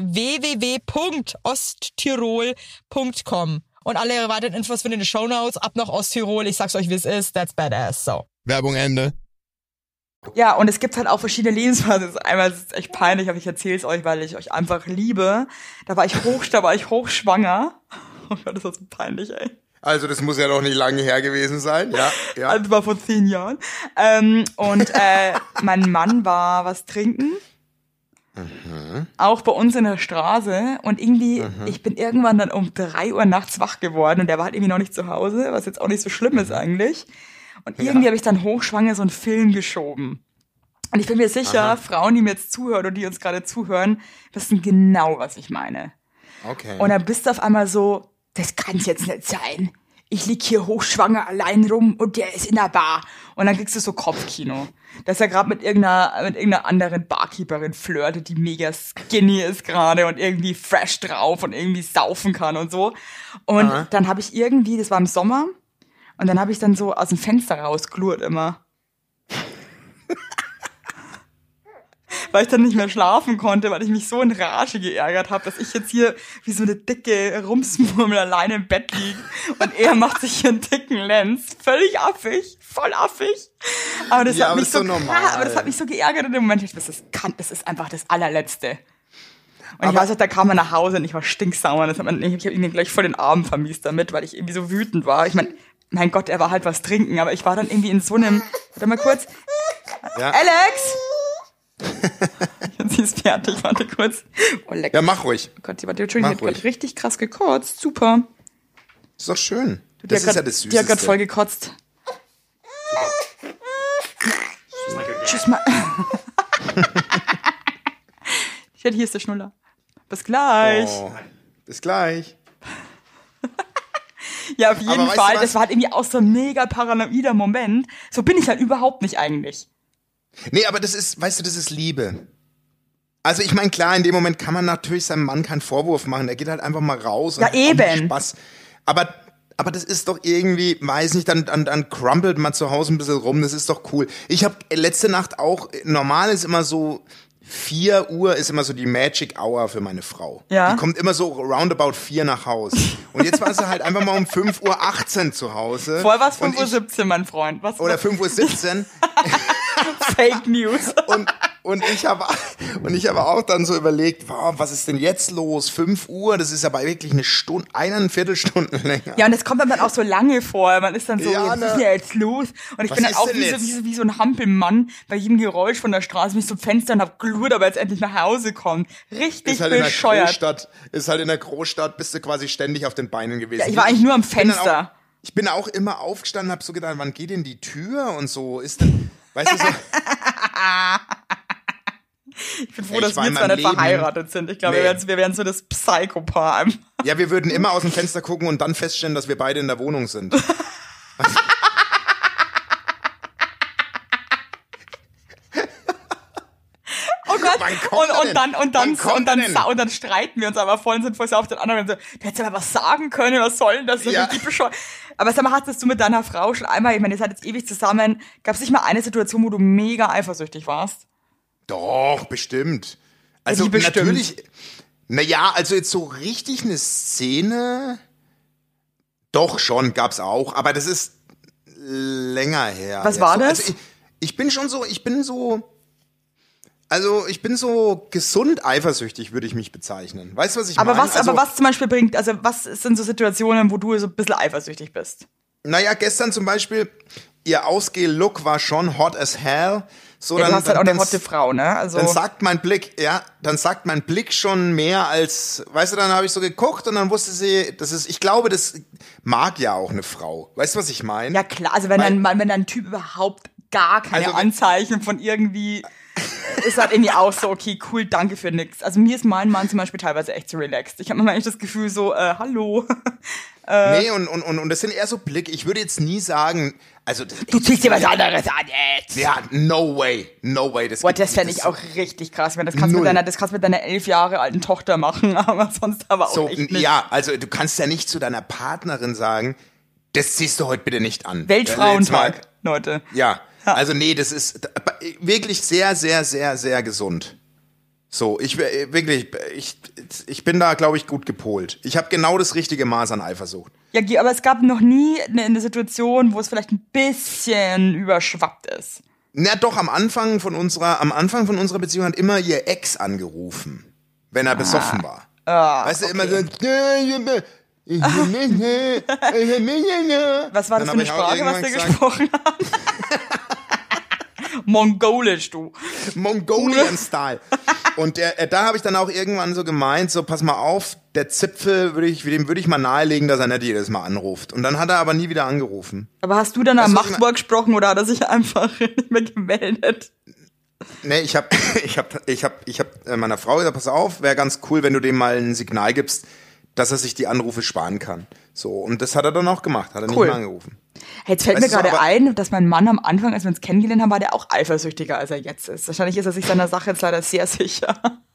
www.osttirol.com. Und alle weiteren Infos findet ihr in den Shownotes. Ab nach Osttirol. Ich sag's euch, wie es ist. That's badass. So. Werbung Ende. Ja, und es gibt halt auch verschiedene Lebensphasen. Einmal ist es echt peinlich, aber ich erzähle es euch, weil ich euch einfach liebe. Da war ich hochschwanger. Oh Gott, das war so peinlich, ey. Also das muss ja noch nicht lange her gewesen sein. Ja. Also war vor 10 Jahren. Und mein Mann war was trinken. Auch bei uns in der Straße. Und irgendwie, ich bin irgendwann dann um 3 Uhr nachts wach geworden. Und der war halt irgendwie noch nicht zu Hause, was jetzt auch nicht so schlimm ist eigentlich. Und irgendwie habe ich dann hochschwanger so einen Film geschoben. Und ich bin mir sicher, Frauen, die mir jetzt zuhören und die uns gerade zuhören, wissen genau, was ich meine. Okay. Und dann bist du auf einmal so, das kann's jetzt nicht sein. Ich lieg hier hochschwanger allein rum und der ist in der Bar. Und dann kriegst du so Kopfkino. Dass er gerade mit irgendeiner anderen Barkeeperin flirtet, die mega skinny ist gerade und irgendwie fresh drauf und irgendwie saufen kann und so. Und dann habe ich irgendwie, das war im Sommer, und dann habe ich dann so aus dem Fenster rausglurt immer. Weil ich dann nicht mehr schlafen konnte, weil ich mich so in Rage geärgert habe, dass ich jetzt hier wie so eine dicke Rumsmurmel alleine im Bett liege und er macht sich hier einen dicken Lenz. Völlig affig, voll affig. Aber das hat mich so normal. Aber das hat mich so geärgert in dem Moment. Ich dachte, das ist einfach das Allerletzte. Und ich weiß auch, da kam er nach Hause und ich war stinksauer. Ich habe ihn gleich voll den Abend vermiest damit, weil ich irgendwie so wütend war. Ich meine, mein Gott, er war halt was trinken, aber ich war dann irgendwie in so einem, warte mal kurz. Ja. Alex! Sie ist fertig, warte kurz. Oh, lecker. Ja, mach ruhig. Oh Gott, Entschuldigung, die hat gerade richtig krass gekotzt. Super. Ist doch schön. Die Das ist grad, ja das Süßeste. Die hat gerade voll gekotzt. Tschüss mal. Hier ist der Schnuller. Bis gleich. Oh, bis gleich. Ja, auf jeden Aber Fall. weißt du Das war halt irgendwie auch so ein mega paranoider Moment. So bin ich halt überhaupt nicht eigentlich. Nee, aber das ist, weißt du, das ist Liebe. Also ich meine, klar, in dem Moment kann man natürlich seinem Mann keinen Vorwurf machen. Der geht halt einfach mal raus und Ja, hat auch mal eben. Spaß. Aber das ist doch irgendwie, weiß nicht, dann crumpelt man zu Hause ein bisschen rum. Das ist doch cool. Ich habe letzte Nacht auch, normal ist immer so, 4 Uhr ist immer so die Magic Hour für meine Frau. Ja. Die kommt immer so roundabout 4 nach Hause. Und jetzt war sie halt einfach mal um 5:18 Uhr zu Hause. Vorher war es Und 5:17 Uhr, mein Freund. Was Oder 5:17 Uhr. Fake News. Und ich habe auch dann so überlegt, wow, was ist denn jetzt los? 5 Uhr, das ist aber wirklich eine Stunde, 1,25 Stunden länger. Ja, und das kommt einem dann auch so lange vor. Man ist dann so, Ja, was ne? ist denn jetzt los? Und ich Was bin dann ist auch denn jetzt? wie so ein Hampelmann bei jedem Geräusch von der Straße, mich zum Fenster und hab glurt, aber jetzt endlich nach Hause kommen. Richtig Ist halt bescheuert. ist halt in der Großstadt, bist du quasi ständig auf den Beinen gewesen. Ja, ich war eigentlich nur am Fenster. Ich bin auch immer aufgestanden, hab so gedacht, wann geht denn die Tür und so, ist denn, weißt du so, Ich bin froh, Ich dass war wir in zwar meinem nicht Leben- verheiratet sind. Ich glaube, Nee. wir wären so das Psychopaar. ja, wir würden immer aus dem Fenster gucken und dann feststellen, dass wir beide in der Wohnung sind. Oh Gott. Wann kommt er denn? Wann kommt er denn? Und dann streiten wir uns aber voll und sind voll auf den anderen und so, der hätte aber was sagen können, was soll denn das? So Ja. richtig bescheuert. Aber sag mal, hattest du mit deiner Frau schon einmal, ich meine, ihr seid jetzt ewig zusammen, gab es nicht mal eine Situation, wo du mega eifersüchtig warst? Doch, bestimmt. Also Wie bestimmt? natürlich, naja, also jetzt so richtig eine Szene, doch schon, gab's auch, aber das ist länger her. Was jetzt. war So, das? Also ich bin so gesund eifersüchtig, würde ich mich bezeichnen. Weißt du, was ich Aber meine? was zum Beispiel bringt, also was sind so Situationen, wo du so ein bisschen eifersüchtig bist? Naja, gestern zum Beispiel, ihr Ausgeh-Look war schon hot as hell. So, Ja, du hast halt auch eine dann- hotte Frau, ne? Also, Dann sagt mein Blick schon mehr als, weißt du, dann habe ich so geguckt und dann wusste sie, ich glaube, das mag ja auch eine Frau. Weißt du, was ich meine? ja klar, also wenn dann ein Typ überhaupt gar keine Also wenn- Anzeichen von irgendwie, ist halt irgendwie auch so, okay, cool, danke für nix. Also mir ist mein Mann zum Beispiel teilweise echt so relaxed. Ich habe manchmal echt das Gefühl so, hallo. Nee, und das sind eher so Blicke. Ich würde jetzt nie sagen, also Du ziehst dir was anderes an jetzt. ja, no way. Boah, das fände ich auch richtig krass. Ich meine, das kannst du mit deiner 11 Jahre alten Tochter machen, aber sonst aber auch so, echt nicht. ja, also du kannst ja nicht zu deiner Partnerin sagen, das ziehst du heute bitte nicht an. Weltfrauentag, Leute. Ja, also nee, das ist wirklich sehr, sehr, sehr, sehr gesund. So, ich bin da, glaube ich, gut gepolt. Ich habe genau das richtige Maß an Eifersucht. Ja, aber es gab noch nie eine Situation, wo es vielleicht ein bisschen überschwappt ist. Na doch, am Anfang von unserer Beziehung hat immer ihr Ex angerufen, wenn er besoffen war. Weißt du, immer so, was war das für eine Sprache, was der gesprochen hat? Mongolisch, du. Mongolian-Style. Und da habe ich dann auch irgendwann so gemeint, so pass mal auf, der Zipfel dem würde ich mal nahelegen, dass er nicht jedes Mal anruft. Und dann hat er aber nie wieder angerufen. Aber hast du dann am Machtwort gesprochen oder hat er sich einfach nicht mehr gemeldet? Nee, ich hab meiner Frau gesagt, pass auf, wäre ganz cool, wenn du dem mal ein Signal gibst, dass er sich die Anrufe sparen kann. So, und das hat er dann auch gemacht, hat er nicht mehr angerufen. Hey, jetzt fällt mir gerade ein, dass mein Mann am Anfang, als wir uns kennengelernt haben, war der auch eifersüchtiger, als er jetzt ist. Wahrscheinlich ist er sich seiner Sache jetzt leider sehr sicher.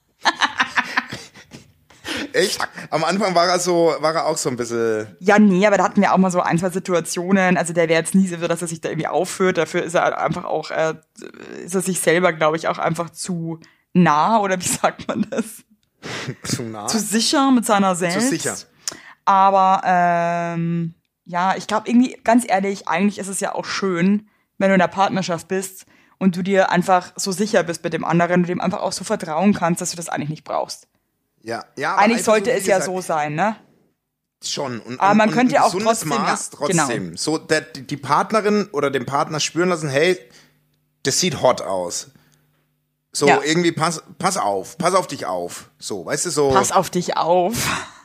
Echt? Am Anfang war er auch so ein bisschen... Ja, nee, aber da hatten wir auch mal so ein, zwei Situationen. Also der wäre jetzt nie so, dass er sich da irgendwie aufführt. Dafür ist er einfach auch, ist er sich selber, glaube ich, auch einfach zu nah, oder wie sagt man das? Zu nah? Zu sicher mit seiner selbst. Zu sicher. Aber, ja, ich glaube irgendwie, ganz ehrlich, eigentlich ist es ja auch schön, wenn du in der Partnerschaft bist und du dir einfach so sicher bist mit dem anderen und dem einfach auch so vertrauen kannst, dass du das eigentlich nicht brauchst. Ja. Eigentlich sollte es ja so sein, ne? Schon. Aber man könnte ja auch trotzdem. Genau. So, die Partnerin oder den Partner spüren lassen, hey, das sieht hot aus. So, irgendwie pass auf dich auf. So, weißt du, so. Pass auf dich auf.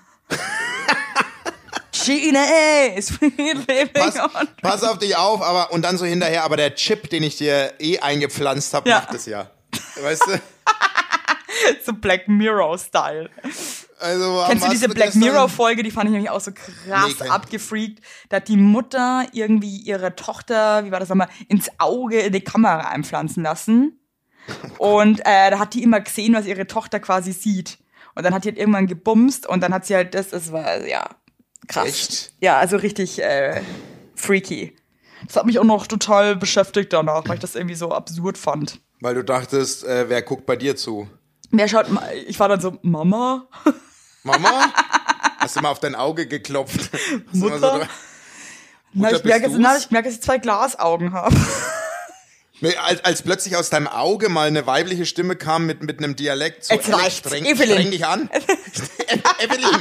Pass auf dich auf, und dann so hinterher, aber der Chip, den ich dir eingepflanzt habe, macht es ja. Weißt du? So Black Mirror-Style. Also, kennst du diese Black Mirror-Folge, die fand ich nämlich auch so krass abgefreakt. Da hat die Mutter irgendwie ihre Tochter, wie war das nochmal, ins Auge in die Kamera einpflanzen lassen. Und da hat die immer gesehen, was ihre Tochter quasi sieht. Und dann hat die halt irgendwann gebumst und dann hat sie halt das war, ja, krass. Echt? Ja, also richtig freaky. Das hat mich auch noch total beschäftigt danach, weil ich das irgendwie so absurd fand. Weil du dachtest, wer guckt bei dir zu? Wer schaut mal? Ich war dann so, Mama? Mama? Hast du mal auf dein Auge geklopft? Mutter? Ich merke, dass ich 2 Glasaugen habe. Nee, als plötzlich aus deinem Auge mal eine weibliche Stimme kam mit einem Dialekt. So, jetzt reicht's. Streng dich an. Evelyn.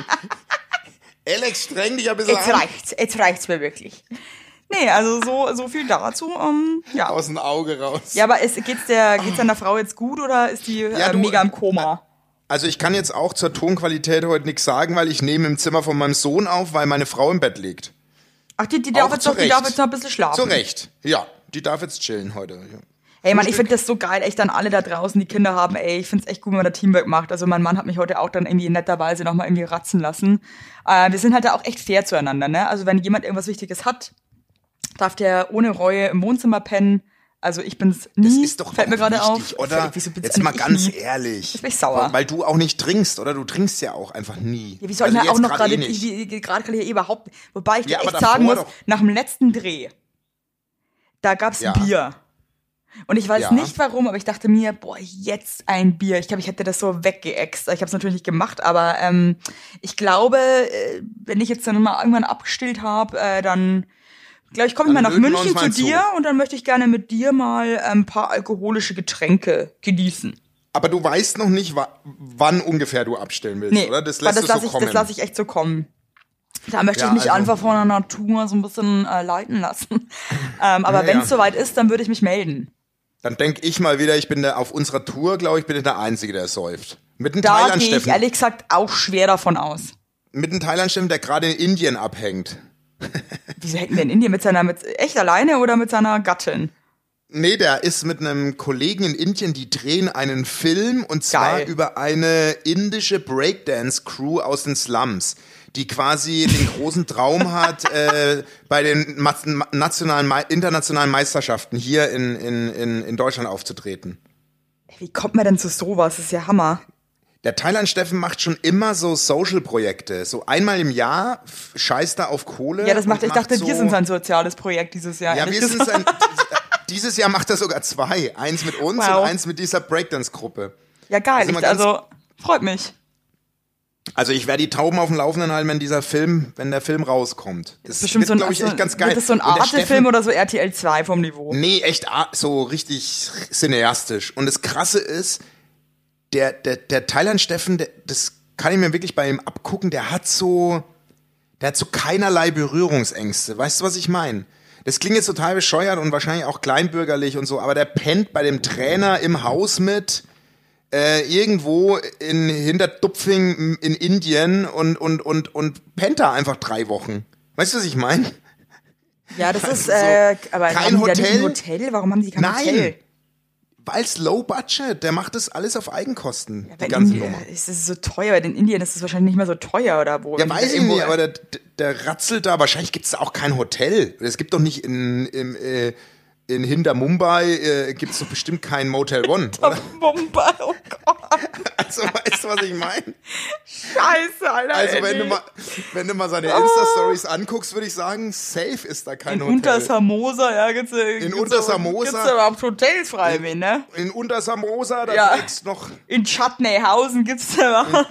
Alex, streng dich ein bisschen an. Jetzt reicht's mir wirklich. Nee, also so viel dazu. Ja. Aus dem Auge raus. Ja, aber geht's deiner Frau jetzt gut oder ist die mega im Koma? Also ich kann jetzt auch zur Tonqualität heute nichts sagen, weil ich nehme im Zimmer von meinem Sohn auf, weil meine Frau im Bett liegt. Ach, die darf jetzt noch ein bisschen schlafen. Zu Recht, ja. Die darf jetzt chillen heute. Ja. Ey, Mann, ich finde das so geil, echt an alle da draußen, die Kinder haben, ey, ich find's echt gut, wenn man da Teamwork macht. Also mein Mann hat mich heute auch dann irgendwie netterweise nochmal irgendwie ratzen lassen. Wir sind halt da auch echt fair zueinander, ne? Also wenn jemand irgendwas Wichtiges hat, darf der ohne Reue im Wohnzimmer pennen. Also ich bin's nie. Das ist doch fällt mir gerade auf. Oder? Jetzt mal ganz ehrlich. Jetzt bin ich sauer. Weil du auch nicht trinkst, oder? Du trinkst ja auch einfach nie. Ja, wie soll ich denn auch noch gerade kann ich ja überhaupt. Wobei ich dir echt sagen muss, nach dem letzten Dreh, da gab's ein Bier. Und ich weiß nicht warum, aber ich dachte mir, boah, jetzt ein Bier. Ich glaube, ich hätte das so weggeäxt. Ich habe es natürlich nicht gemacht, aber ich glaube, wenn ich jetzt dann mal irgendwann abgestillt habe, dann glaube ich, komme ich mal nach München zu dir und dann möchte ich gerne mit dir mal ein paar alkoholische Getränke genießen. Aber du weißt noch nicht, wann ungefähr du abstellen willst, oder? Das lässt du so kommen. Das lasse ich echt so kommen. Da möchte ich mich einfach von der Natur so ein bisschen leiten lassen. Aber wenn es soweit ist, dann würde ich mich melden. Dann denke ich mal wieder, ich bin auf unserer Tour, glaube ich, bin ich der Einzige, der säuft. Mit dem Da gehe ich ehrlich gesagt auch schwer davon aus. Mit dem Thailand-Steffen, der gerade in Indien abhängt. Wieso hängt der in Indien? Echt alleine oder mit seiner Gattin? Nee, der ist mit einem Kollegen in Indien, die drehen einen Film und zwar Geil. über eine indische Breakdance-Crew aus den Slums, die quasi den großen Traum hat, bei den internationalen Meisterschaften hier in Deutschland aufzutreten. Wie kommt man denn zu sowas? Das ist ja Hammer. Der Thailand Steffen macht schon immer so Social-Projekte. So einmal im Jahr scheißt er auf Kohle. Ja, das macht, und ich dachte, so, wir sind sein soziales Projekt dieses Jahr. Ja, ehrlich wir sind gesagt. dieses Jahr macht er sogar 2. Eins mit uns Wow. und eins mit dieser Breakdance-Gruppe. Ja, geil. Also mal ganz- Freut mich. Also ich werde die Tauben auf dem Laufenden halten, wenn der Film rauskommt. Das Bestimmt wird, so ein, glaube ich, echt ganz geil. Wird das so ein Und der Arte-Film Steffen- oder so RTL 2 vom Niveau? Nee, echt so richtig cineastisch. Und das Krasse ist, der Thailand Steffen, das kann ich mir wirklich bei ihm abgucken, der hat so keinerlei Berührungsängste. Weißt du, was ich meine? Das klingt jetzt total bescheuert und wahrscheinlich auch kleinbürgerlich und so, aber der pennt bei dem Trainer im Haus mit, irgendwo hinter Dupfing in Indien und pennt da einfach 3 Wochen. Weißt du, was ich meine? Ja, das ist, Also aber kein haben die da nicht ein Hotel? Hotel? Warum haben die kein Nein. Hotel? Weil's Low Budget, der macht das alles auf Eigenkosten, die Weil ganze Indien, Nummer. ist es so teuer, weil in Indien ist es wahrscheinlich nicht mehr so teuer, oder wo? Ja, Wenn die weiß da ich irgendwo- nicht, aber der ratzelt da, wahrscheinlich gibt's da auch kein Hotel. Es gibt doch nicht in Hinter Mumbai, gibt's doch bestimmt kein Motel One, oder? Mumbai, oh Gott. Also, weißt du, was ich meine? Scheiße, Alter. Also, ey, wenn du mal seine Insta-Stories anguckst, würde ich sagen, safe ist da kein in Hotel. Untersamosa, ja, gibt's Untersamosa. gibt's überhaupt Hotels frei, ne? In Untersamosa, da Ja. wächst noch... In Schattenhausen gibt's da überhaupt.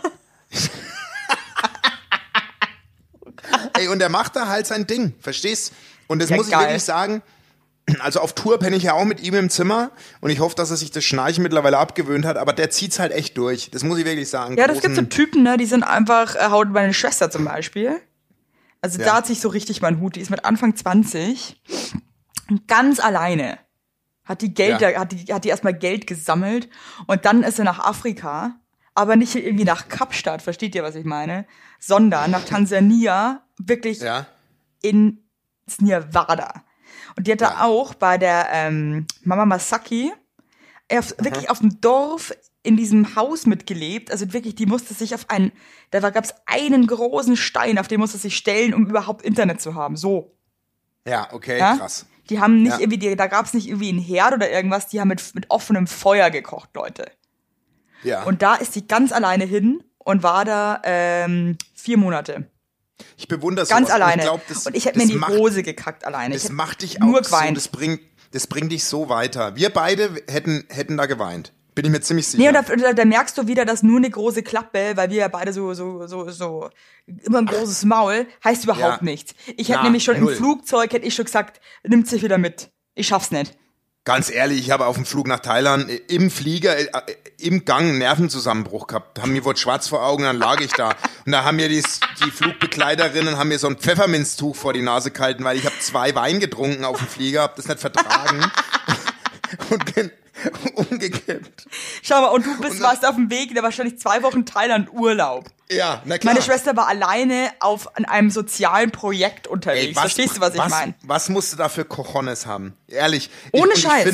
Ey, und der macht da halt sein Ding, verstehst? Und das Ja, muss ich geil. wirklich sagen, also auf Tour penne ich ja auch mit ihm im Zimmer und ich hoffe, dass er sich das Schnarchen mittlerweile abgewöhnt hat, aber der zieht's halt echt durch. Das muss ich wirklich sagen. Ja, das gibt so Großen- Typen, ne, die sind einfach, haut meine Schwester zum Beispiel. Also Ja. da hat sich so richtig mein Hut. Die ist mit Anfang 20 und ganz alleine hat die Geld, Ja. hat die erstmal Geld gesammelt und dann ist sie nach Afrika, aber nicht irgendwie nach Kapstadt, versteht ihr, was ich meine? Sondern nach Tansania, wirklich Ja, ins Nevada. Und die hat da Ja. auch bei der Mama Masaki wirklich auf dem Dorf in diesem Haus mitgelebt. Also wirklich, die musste sich gab's einen großen Stein, auf den musste sie sich stellen, um überhaupt Internet zu haben. So. ja, okay, Ja? krass. Die haben nicht Ja. irgendwie, da gab's nicht irgendwie einen Herd oder irgendwas, die haben mit offenem Feuer gekocht, Leute. Ja, Und da ist sie ganz alleine hin und war da 4 Monate. ich bewundere Ganz sowas. alleine. Ich glaub, das, und ich hätte mir in die macht, Hose gekackt alleine. Ich Das hab macht dich nur auch so, geweint. das bringt dich so weiter. Wir beide hätten da geweint. Bin ich mir ziemlich sicher. Nee, und da merkst du wieder, dass nur eine große Klappe, weil wir ja beide so immer ein großes Maul, heißt überhaupt Ja. nichts. Ich hätte Na, nämlich schon null. im Flugzeug, hätte ich schon gesagt, nimmt sich wieder mit. Ich schaff's nicht. Ganz ehrlich, ich habe auf dem Flug nach Thailand im Flieger, im Gang einen Nervenzusammenbruch gehabt. Mir wurde schwarz vor Augen, dann lag ich da. Und da haben mir die Flugbegleiterinnen haben mir so ein Pfefferminztuch vor die Nase gehalten, weil ich habe 2 Wein getrunken auf dem Flieger, habe das nicht vertragen und bin umgekippt. Schau mal, und du warst auf dem Weg, der wahrscheinlich 2 Wochen Thailand-Urlaub. Ja, na klar. Meine Schwester war alleine an einem sozialen Projekt unterwegs. Verstehst du, was ich meine? Was musst du da für Cojones haben? Ehrlich. Ohne und Scheiß.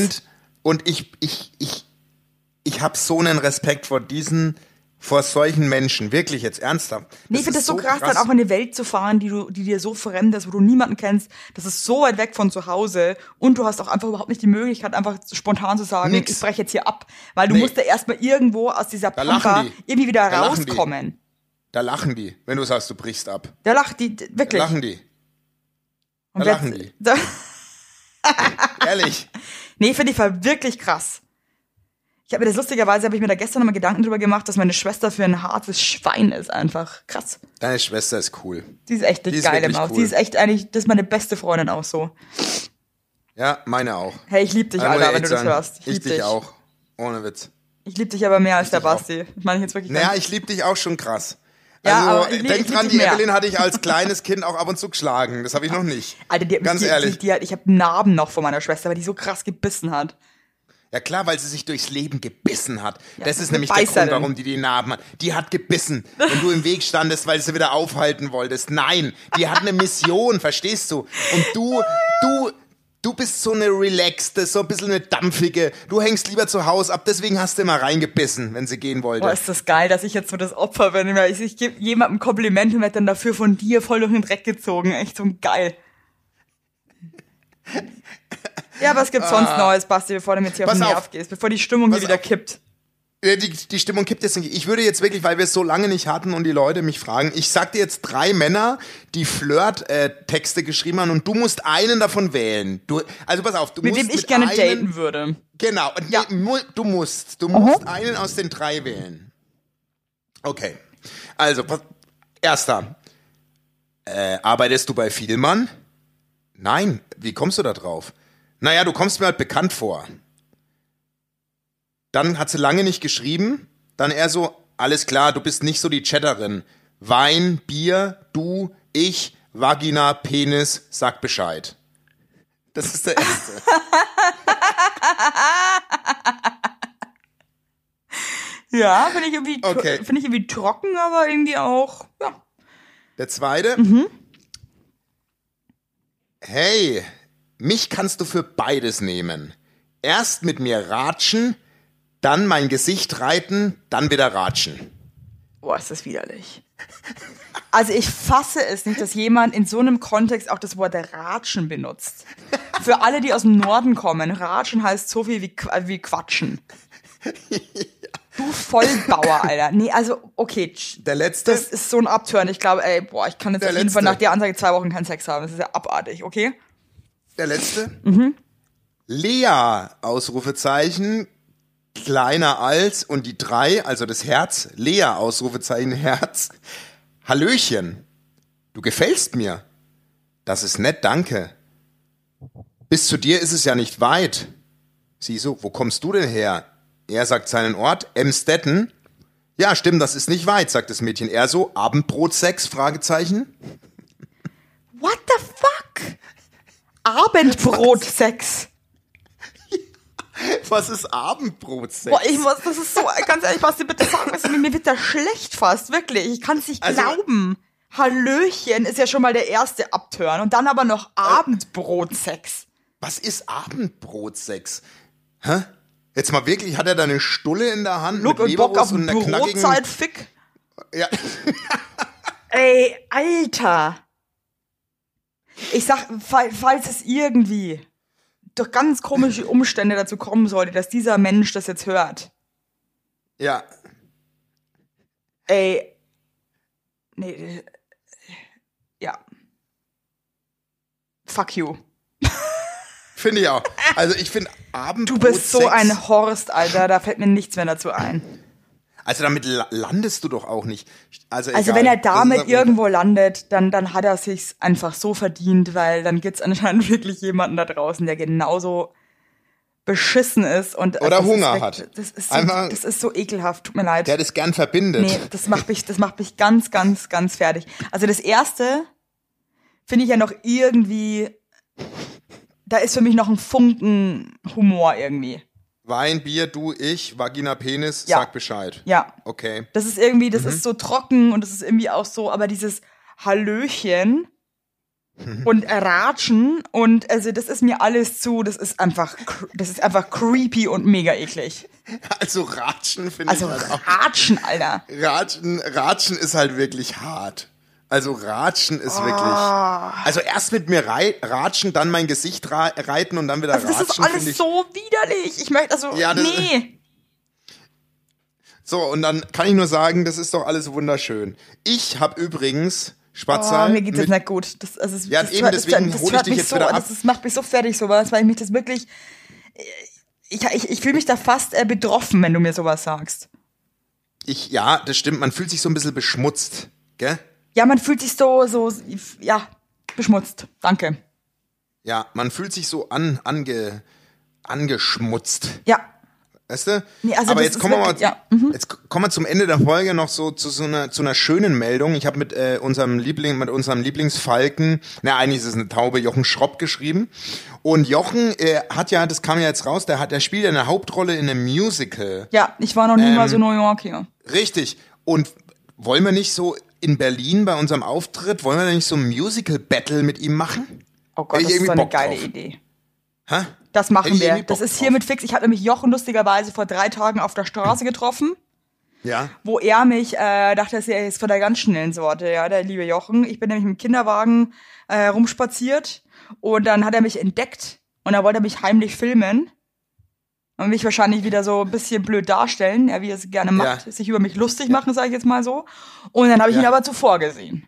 Ich habe so einen Respekt vor solchen Menschen. Wirklich jetzt, ernsthaft. Nee, ich finde das so krass, dann auch in eine Welt zu fahren, die dir so fremd ist, wo du niemanden kennst. Das ist so weit weg von zu Hause. Und du hast auch einfach überhaupt nicht die Möglichkeit, einfach spontan zu sagen, Nix. ich breche jetzt hier ab. Weil du Nee. musst ja erstmal irgendwo aus dieser Da lachen Pampa die. irgendwie wieder Da lachen die. rauskommen. Da lachen die, wenn du sagst, du brichst ab. Da lacht die, Da wirklich. lachen die. Und da wer- lachen die. Da, Ehrlich. nee, finde ich war wirklich krass. Lustigerweise habe ich mir da gestern nochmal Gedanken drüber gemacht, dass meine Schwester für ein hartes Schwein ist einfach. Krass. Deine Schwester ist cool. Die ist echt eine Die ist geile wirklich Maus. cool. Die ist echt eigentlich, das ist meine beste Freundin auch so. Ja, meine auch. Hey, ich lieb dich, Da muss Alter, ich wenn du echt das sagen, hörst. Ich lieb dich auch. Ohne Witz. Ich lieb dich aber mehr als der dich auch. Basti. Das meine ich jetzt wirklich. Naja, ganz- ich lieb dich auch schon krass. Ja, Also, aber ich lieb denk dran, dich die mehr. Evelyn hatte ich als kleines Kind auch ab und zu geschlagen. Das habe ich noch nicht. Alter, Ganz ehrlich. ich habe Narben noch von meiner Schwester, weil die so krass gebissen hat. Ja klar, weil sie sich durchs Leben gebissen hat. Ja, das ist eine nämlich der Grund, Beißerin. warum die Narben hat. Die hat gebissen, wenn du im Weg standest, weil du sie wieder aufhalten wolltest. Nein, die hat eine Mission, verstehst du? Und Du bist so eine relaxte, so ein bisschen eine dampfige. Du hängst lieber zu Hause ab, deswegen hast du immer reingebissen, wenn sie gehen wollte. Boah, ist das geil, dass ich jetzt so das Opfer bin. Ich gebe jemandem ein Kompliment und werde dann dafür von dir voll durch den Dreck gezogen. Echt so geil. Ja, was gibt's sonst Neues, Basti, bevor du mir jetzt hier auf den Nerv gehst, bevor die Stimmung hier wieder kippt? Die Stimmung kippt jetzt nicht. Ich würde jetzt wirklich, weil wir es so lange nicht hatten und die Leute mich fragen, ich sag dir jetzt 3 Männer, die Flirt-Texte geschrieben haben und du musst einen davon wählen. Also pass auf, du musst mit dem ich gerne daten würde. Genau, ja. Du musst einen aus den 3 wählen. Okay, also, erster, arbeitest du bei Fielmann? Nein, wie kommst du da drauf? Naja, du kommst mir halt bekannt vor. Dann hat sie lange nicht geschrieben. Dann eher so, alles klar, du bist nicht so die Chatterin. Wein, Bier, du, ich, Vagina, Penis, sag Bescheid. Das ist der erste. Ja, finde ich irgendwie trocken, aber irgendwie auch, ja. Der zweite. Hey, mich kannst du für beides nehmen. Erst mit mir ratschen, dann mein Gesicht reiten, dann wieder ratschen. Boah, ist das widerlich. Also ich fasse es nicht, dass jemand in so einem Kontext auch das Wort Ratschen benutzt. Für alle, die aus dem Norden kommen, Ratschen heißt so viel wie Quatschen. Du Vollbauer, Alter. Nee, also, okay. Der letzte. Das ist so ein Abturn. Ich glaube, ich kann jetzt auf jeden Fall nach der Ansage 2 Wochen keinen Sex haben. Das ist ja abartig, okay? Der letzte. Lea, Ausrufezeichen, kleiner als und die 3, also das Herz, Lea, Ausrufezeichen, Herz. Hallöchen, du gefällst mir. Das ist nett, danke. Bis zu dir ist es ja nicht weit. Sie so, wo kommst du denn her? Er sagt seinen Ort, Emstetten. Ja, stimmt, das ist nicht weit, sagt das Mädchen. Er so, Abendbrotsex, Fragezeichen. What the fuck? Abendbrotsex. Was ist Abendbrotsex? Boah, das ist so, ganz ehrlich, was du bitte sagen, mir wird da schlecht fast, wirklich. Ich kann es nicht glauben. Hallöchen ist ja schon mal der erste Abturn und dann aber noch Abendbrotsex. Was ist Abendbrotsex? Hä? Jetzt mal wirklich, hat er da eine Stulle in der Hand Look, mit und Bock auf Leberwurst und einer knackigen... Brotzeit-Fick? Ja. Ey, Alter. Ich sag, falls es irgendwie durch ganz komische Umstände dazu kommen sollte, dass dieser Mensch das jetzt hört. Ja. Ey. Nee. Ja. Fuck you. Finde ich auch. Also ich finde Abendbrotsex... Du bist so ein Horst, Alter. Da fällt mir nichts mehr dazu ein. Also damit landest du doch auch nicht. Also wenn er damit irgendwo landet, dann hat er sich's einfach so verdient, weil dann gibt's anscheinend wirklich jemanden da draußen, der genauso beschissen ist und oder Hunger hat. Das ist so ekelhaft, tut mir leid. Der das gern verbindet. Nee, das macht mich ganz, ganz, ganz fertig. Also das erste finde ich ja noch irgendwie, da ist für mich noch ein Funken Humor irgendwie. Wein, Bier, du, ich, Vagina, Penis, sag Bescheid. Ja. Okay. Das ist irgendwie, das ist so trocken und das ist irgendwie auch so, aber dieses Hallöchen und Ratschen und also das ist mir alles das ist einfach creepy und mega eklig. Also Ratschen finde ich halt auch. Ratschen, Alter. Ratschen ist halt wirklich hart. Also Ratschen ist wirklich. Also erst mit mir ratschen, dann mein Gesicht reiten und dann wieder also ratschen. Das ist alles so widerlich. Ich möchte nee. So, und dann kann ich nur sagen, das ist doch alles wunderschön. Ich habe übrigens Spatzal. Mir geht's jetzt nicht gut. Deswegen hole ich dich jetzt wieder ab. Das macht mich so fertig, sowas, weil ich mich das wirklich. Ich fühle mich da fast betroffen, wenn du mir sowas sagst. Ja, das stimmt. Man fühlt sich so ein bisschen beschmutzt, gell? Ja, man fühlt sich so, beschmutzt. Danke. Ja, man fühlt sich so angeschmutzt. Ja. Weißt du? Nee, also aber jetzt kommen wir kommen wir zum Ende der Folge noch so zu einer schönen Meldung. Ich habe mit unserem Lieblingsfalken, eigentlich ist es eine Taube, Jochen Schropp geschrieben. Und Jochen hat ja, das kam ja jetzt raus, der spielt ja eine Hauptrolle in einem Musical. Ja, ich war noch nie mal so New York hier. Richtig. Und wollen wir nicht so in Berlin bei unserem Auftritt, wollen wir nicht so ein Musical-Battle mit ihm machen? Oh Gott, das ist so eine geile Idee. Hä? Das Hätte machen ich wir. irgendwie Das Bock ist hiermit fix. Ich habe nämlich Jochen lustigerweise vor 3 Tagen auf der Straße getroffen, Ja. wo er mich, dachte, er ist von der ganz schnellen Sorte, ja, der liebe Jochen. Ich bin nämlich mit dem Kinderwagen rumspaziert und dann hat er mich entdeckt und dann wollte er mich heimlich filmen und mich wahrscheinlich wieder so ein bisschen blöd darstellen, ja, wie er es gerne macht, sich über mich lustig machen, sage ich jetzt mal so. Und dann habe ich ihn aber zuvor gesehen.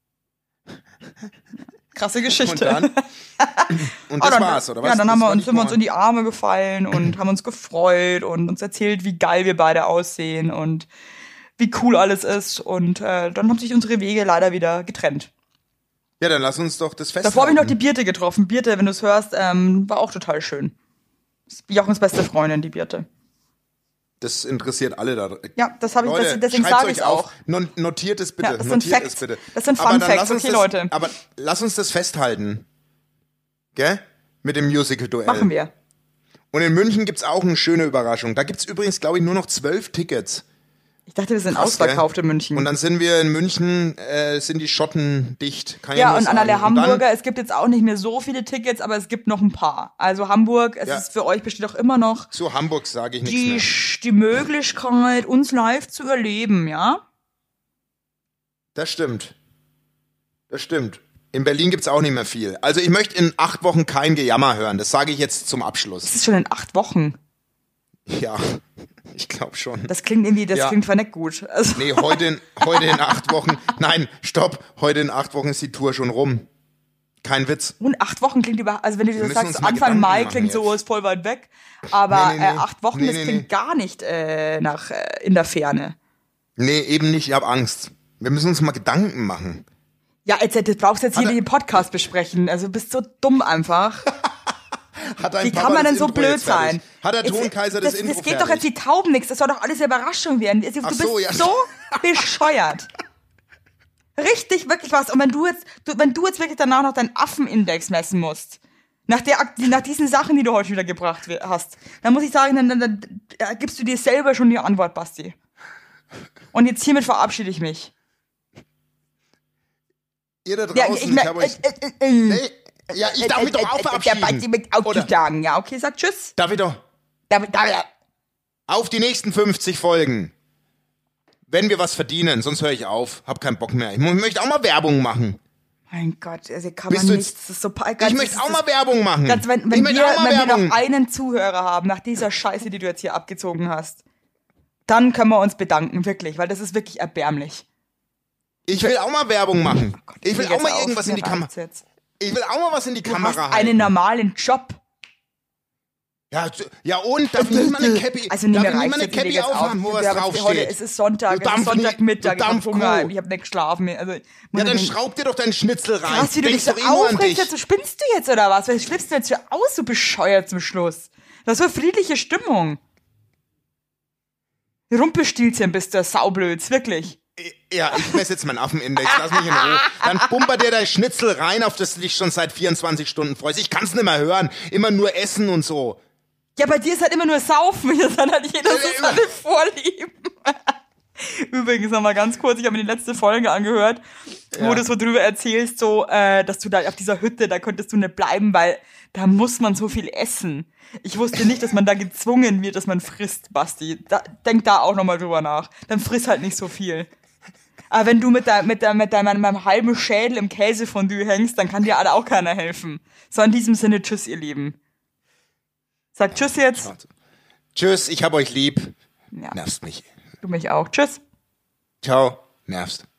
Krasse Geschichte. Und dann? Und das dann, war's, oder was? Ja, dann Das sind wir uns in die Arme gefallen und haben uns gefreut und uns erzählt, wie geil wir beide aussehen und wie cool alles ist. Und dann haben sich unsere Wege leider wieder getrennt. Ja, dann lass uns doch das festhalten. Davor habe ich noch die Birte getroffen. Birte, wenn du es hörst, war auch total schön. Ist Jochens beste Freundin, die Birte. Das interessiert alle da. Ja, das habe ich, Leute, deswegen schreibt's sage ich euch es auch. auf. Notiert es bitte. Ja, das sind Notiert Facts. es bitte. Das sind Aber Fun dann Facts, lass uns okay, das, Leute. Aber lass uns das festhalten. Gell? Mit dem Musical-Duell. Machen wir. Und in München gibt's auch eine schöne Überraschung. Da gibt's übrigens, glaube ich, nur noch 12 Tickets. Ich dachte, wir sind Krass, ausverkauft gell? in München. Und dann sind wir in München, sind die Schotten dicht. Kann ich ja, nur und an alle sagen. Und dann- Hamburger, es gibt jetzt auch nicht mehr so viele Tickets, aber es gibt noch ein paar. Also Hamburg, es Ja. ist für euch besteht auch immer noch Zu Hamburg sage ich nichts die mehr. Möglichkeit, uns live zu erleben, ja? Das stimmt. Das stimmt. In Berlin gibt's auch nicht mehr viel. Also ich möchte in 8 Wochen kein Gejammer hören. Das sage ich jetzt zum Abschluss. Das ist schon in 8 Wochen. Ja, ich glaube schon. Das klingt irgendwie, das Ja. klingt zwar nicht gut. Also, Nee, heute in 8 Wochen. Nein, stopp. Heute in 8 Wochen ist die Tour schon rum. Kein Witz. und 8 Wochen klingt also wenn du das müssen sagst, uns mal Anfang Gedanken Mai machen klingt so, jetzt. ist voll weit weg. Aber Nee. 8 Wochen, Nee, das nee, klingt nee. gar nicht in der Ferne. Nee, eben nicht. Ich habe Angst. Wir müssen uns mal Gedanken machen. Ja, jetzt brauchst du jetzt hier Hat er- den Podcast besprechen. Also du bist so dumm einfach. Hat dein Wie Papa kann man das denn so Intro blöd jetzt fertig? sein? Hat der Jetzt- Tonkaiser das Intro Das geht fertig? doch jetzt die Tauben nichts. Das soll doch alles eine Überraschung werden. Du Ach bist so, ja. so bescheuert. Richtig, wirklich was. Und wenn du jetzt wirklich danach noch deinen Affenindex messen musst, nach diesen Sachen, die du heute wieder gebracht hast, dann muss ich sagen, dann gibst du dir selber schon die Antwort, Basti. Und jetzt hiermit verabschiede ich mich. Ihr da Ja, draußen, ich habe euch... Nee, ja, ich darf mich doch auch Der Basti verabschieden. mit auch Oder- zu sagen. Ja, okay, sag tschüss. Darf ich doch... David. Auf die nächsten 50 Folgen. Wenn wir was verdienen, sonst höre ich auf. Hab keinen Bock mehr. Ich möchte auch mal Werbung machen. Mein Gott, also kann Bist man du nichts. jetzt- Das ist so Ich möchte auch mal Werbung machen. Wenn ich möchte wir, auch mal wenn wir Werbung. noch einen Zuhörer haben, nach dieser Scheiße, die du jetzt hier abgezogen hast, dann können wir uns bedanken, wirklich, weil das ist wirklich erbärmlich. Ich will auch mal Werbung machen. Ich will Leg auch mal jetzt auf, irgendwas in die mir Kamera. reicht's jetzt. Ich will auch mal was in die Du Kamera hast halten. einen normalen Job. Ja und? Darf ich nicht mal eine Cappy, Also nicht darf mehr ich nicht reicht mal eine jetzt, ich leg Cappy jetzt auf. aufhaben, wo was Ja, aber heute, draufsteht? es ist Sonntag, Du Sonntagmittag, ich hab Dampfkuh. Hunger, ich hab nicht geschlafen. Also, Ja, dann schraub dir doch deinen Schnitzel rein. krass, wie du dich Denkst so doch eh nur an aufregst, dich. jetzt, spinnst du jetzt oder was? Was flippst du jetzt für aus, so bescheuert zum Schluss? Das war friedliche Stimmung. Rumpelstilzchen bist du, saublöds, wirklich. Ja, ich messe jetzt meinen Affenindex, lass mich in Ruhe. Dann pumper dir dein Schnitzel rein, auf das du dich schon seit 24 Stunden freust. Ich kann's nicht mehr hören. Immer nur essen und so. Ja, bei dir ist halt immer nur Saufen. Das hat halt jeder so seine Vorlieben. Übrigens nochmal ganz kurz, ich habe mir die letzte Folge angehört, wo du so drüber erzählst, so, dass du da auf dieser Hütte, da konntest du nicht bleiben, weil da muss man so viel essen. Ich wusste nicht, dass man da gezwungen wird, dass man frisst, Basti. Denk da auch nochmal drüber nach. Dann friss halt nicht so viel. Aber wenn du mit deinem halben Schädel im Käsefondue hängst, dann kann dir alle auch keiner helfen. So, in diesem Sinne, tschüss, ihr Lieben. Sag tschüss jetzt. Tschüss, ich hab euch lieb. Ja, Nervst mich. du mich auch. Tschüss. Ciao, nervst.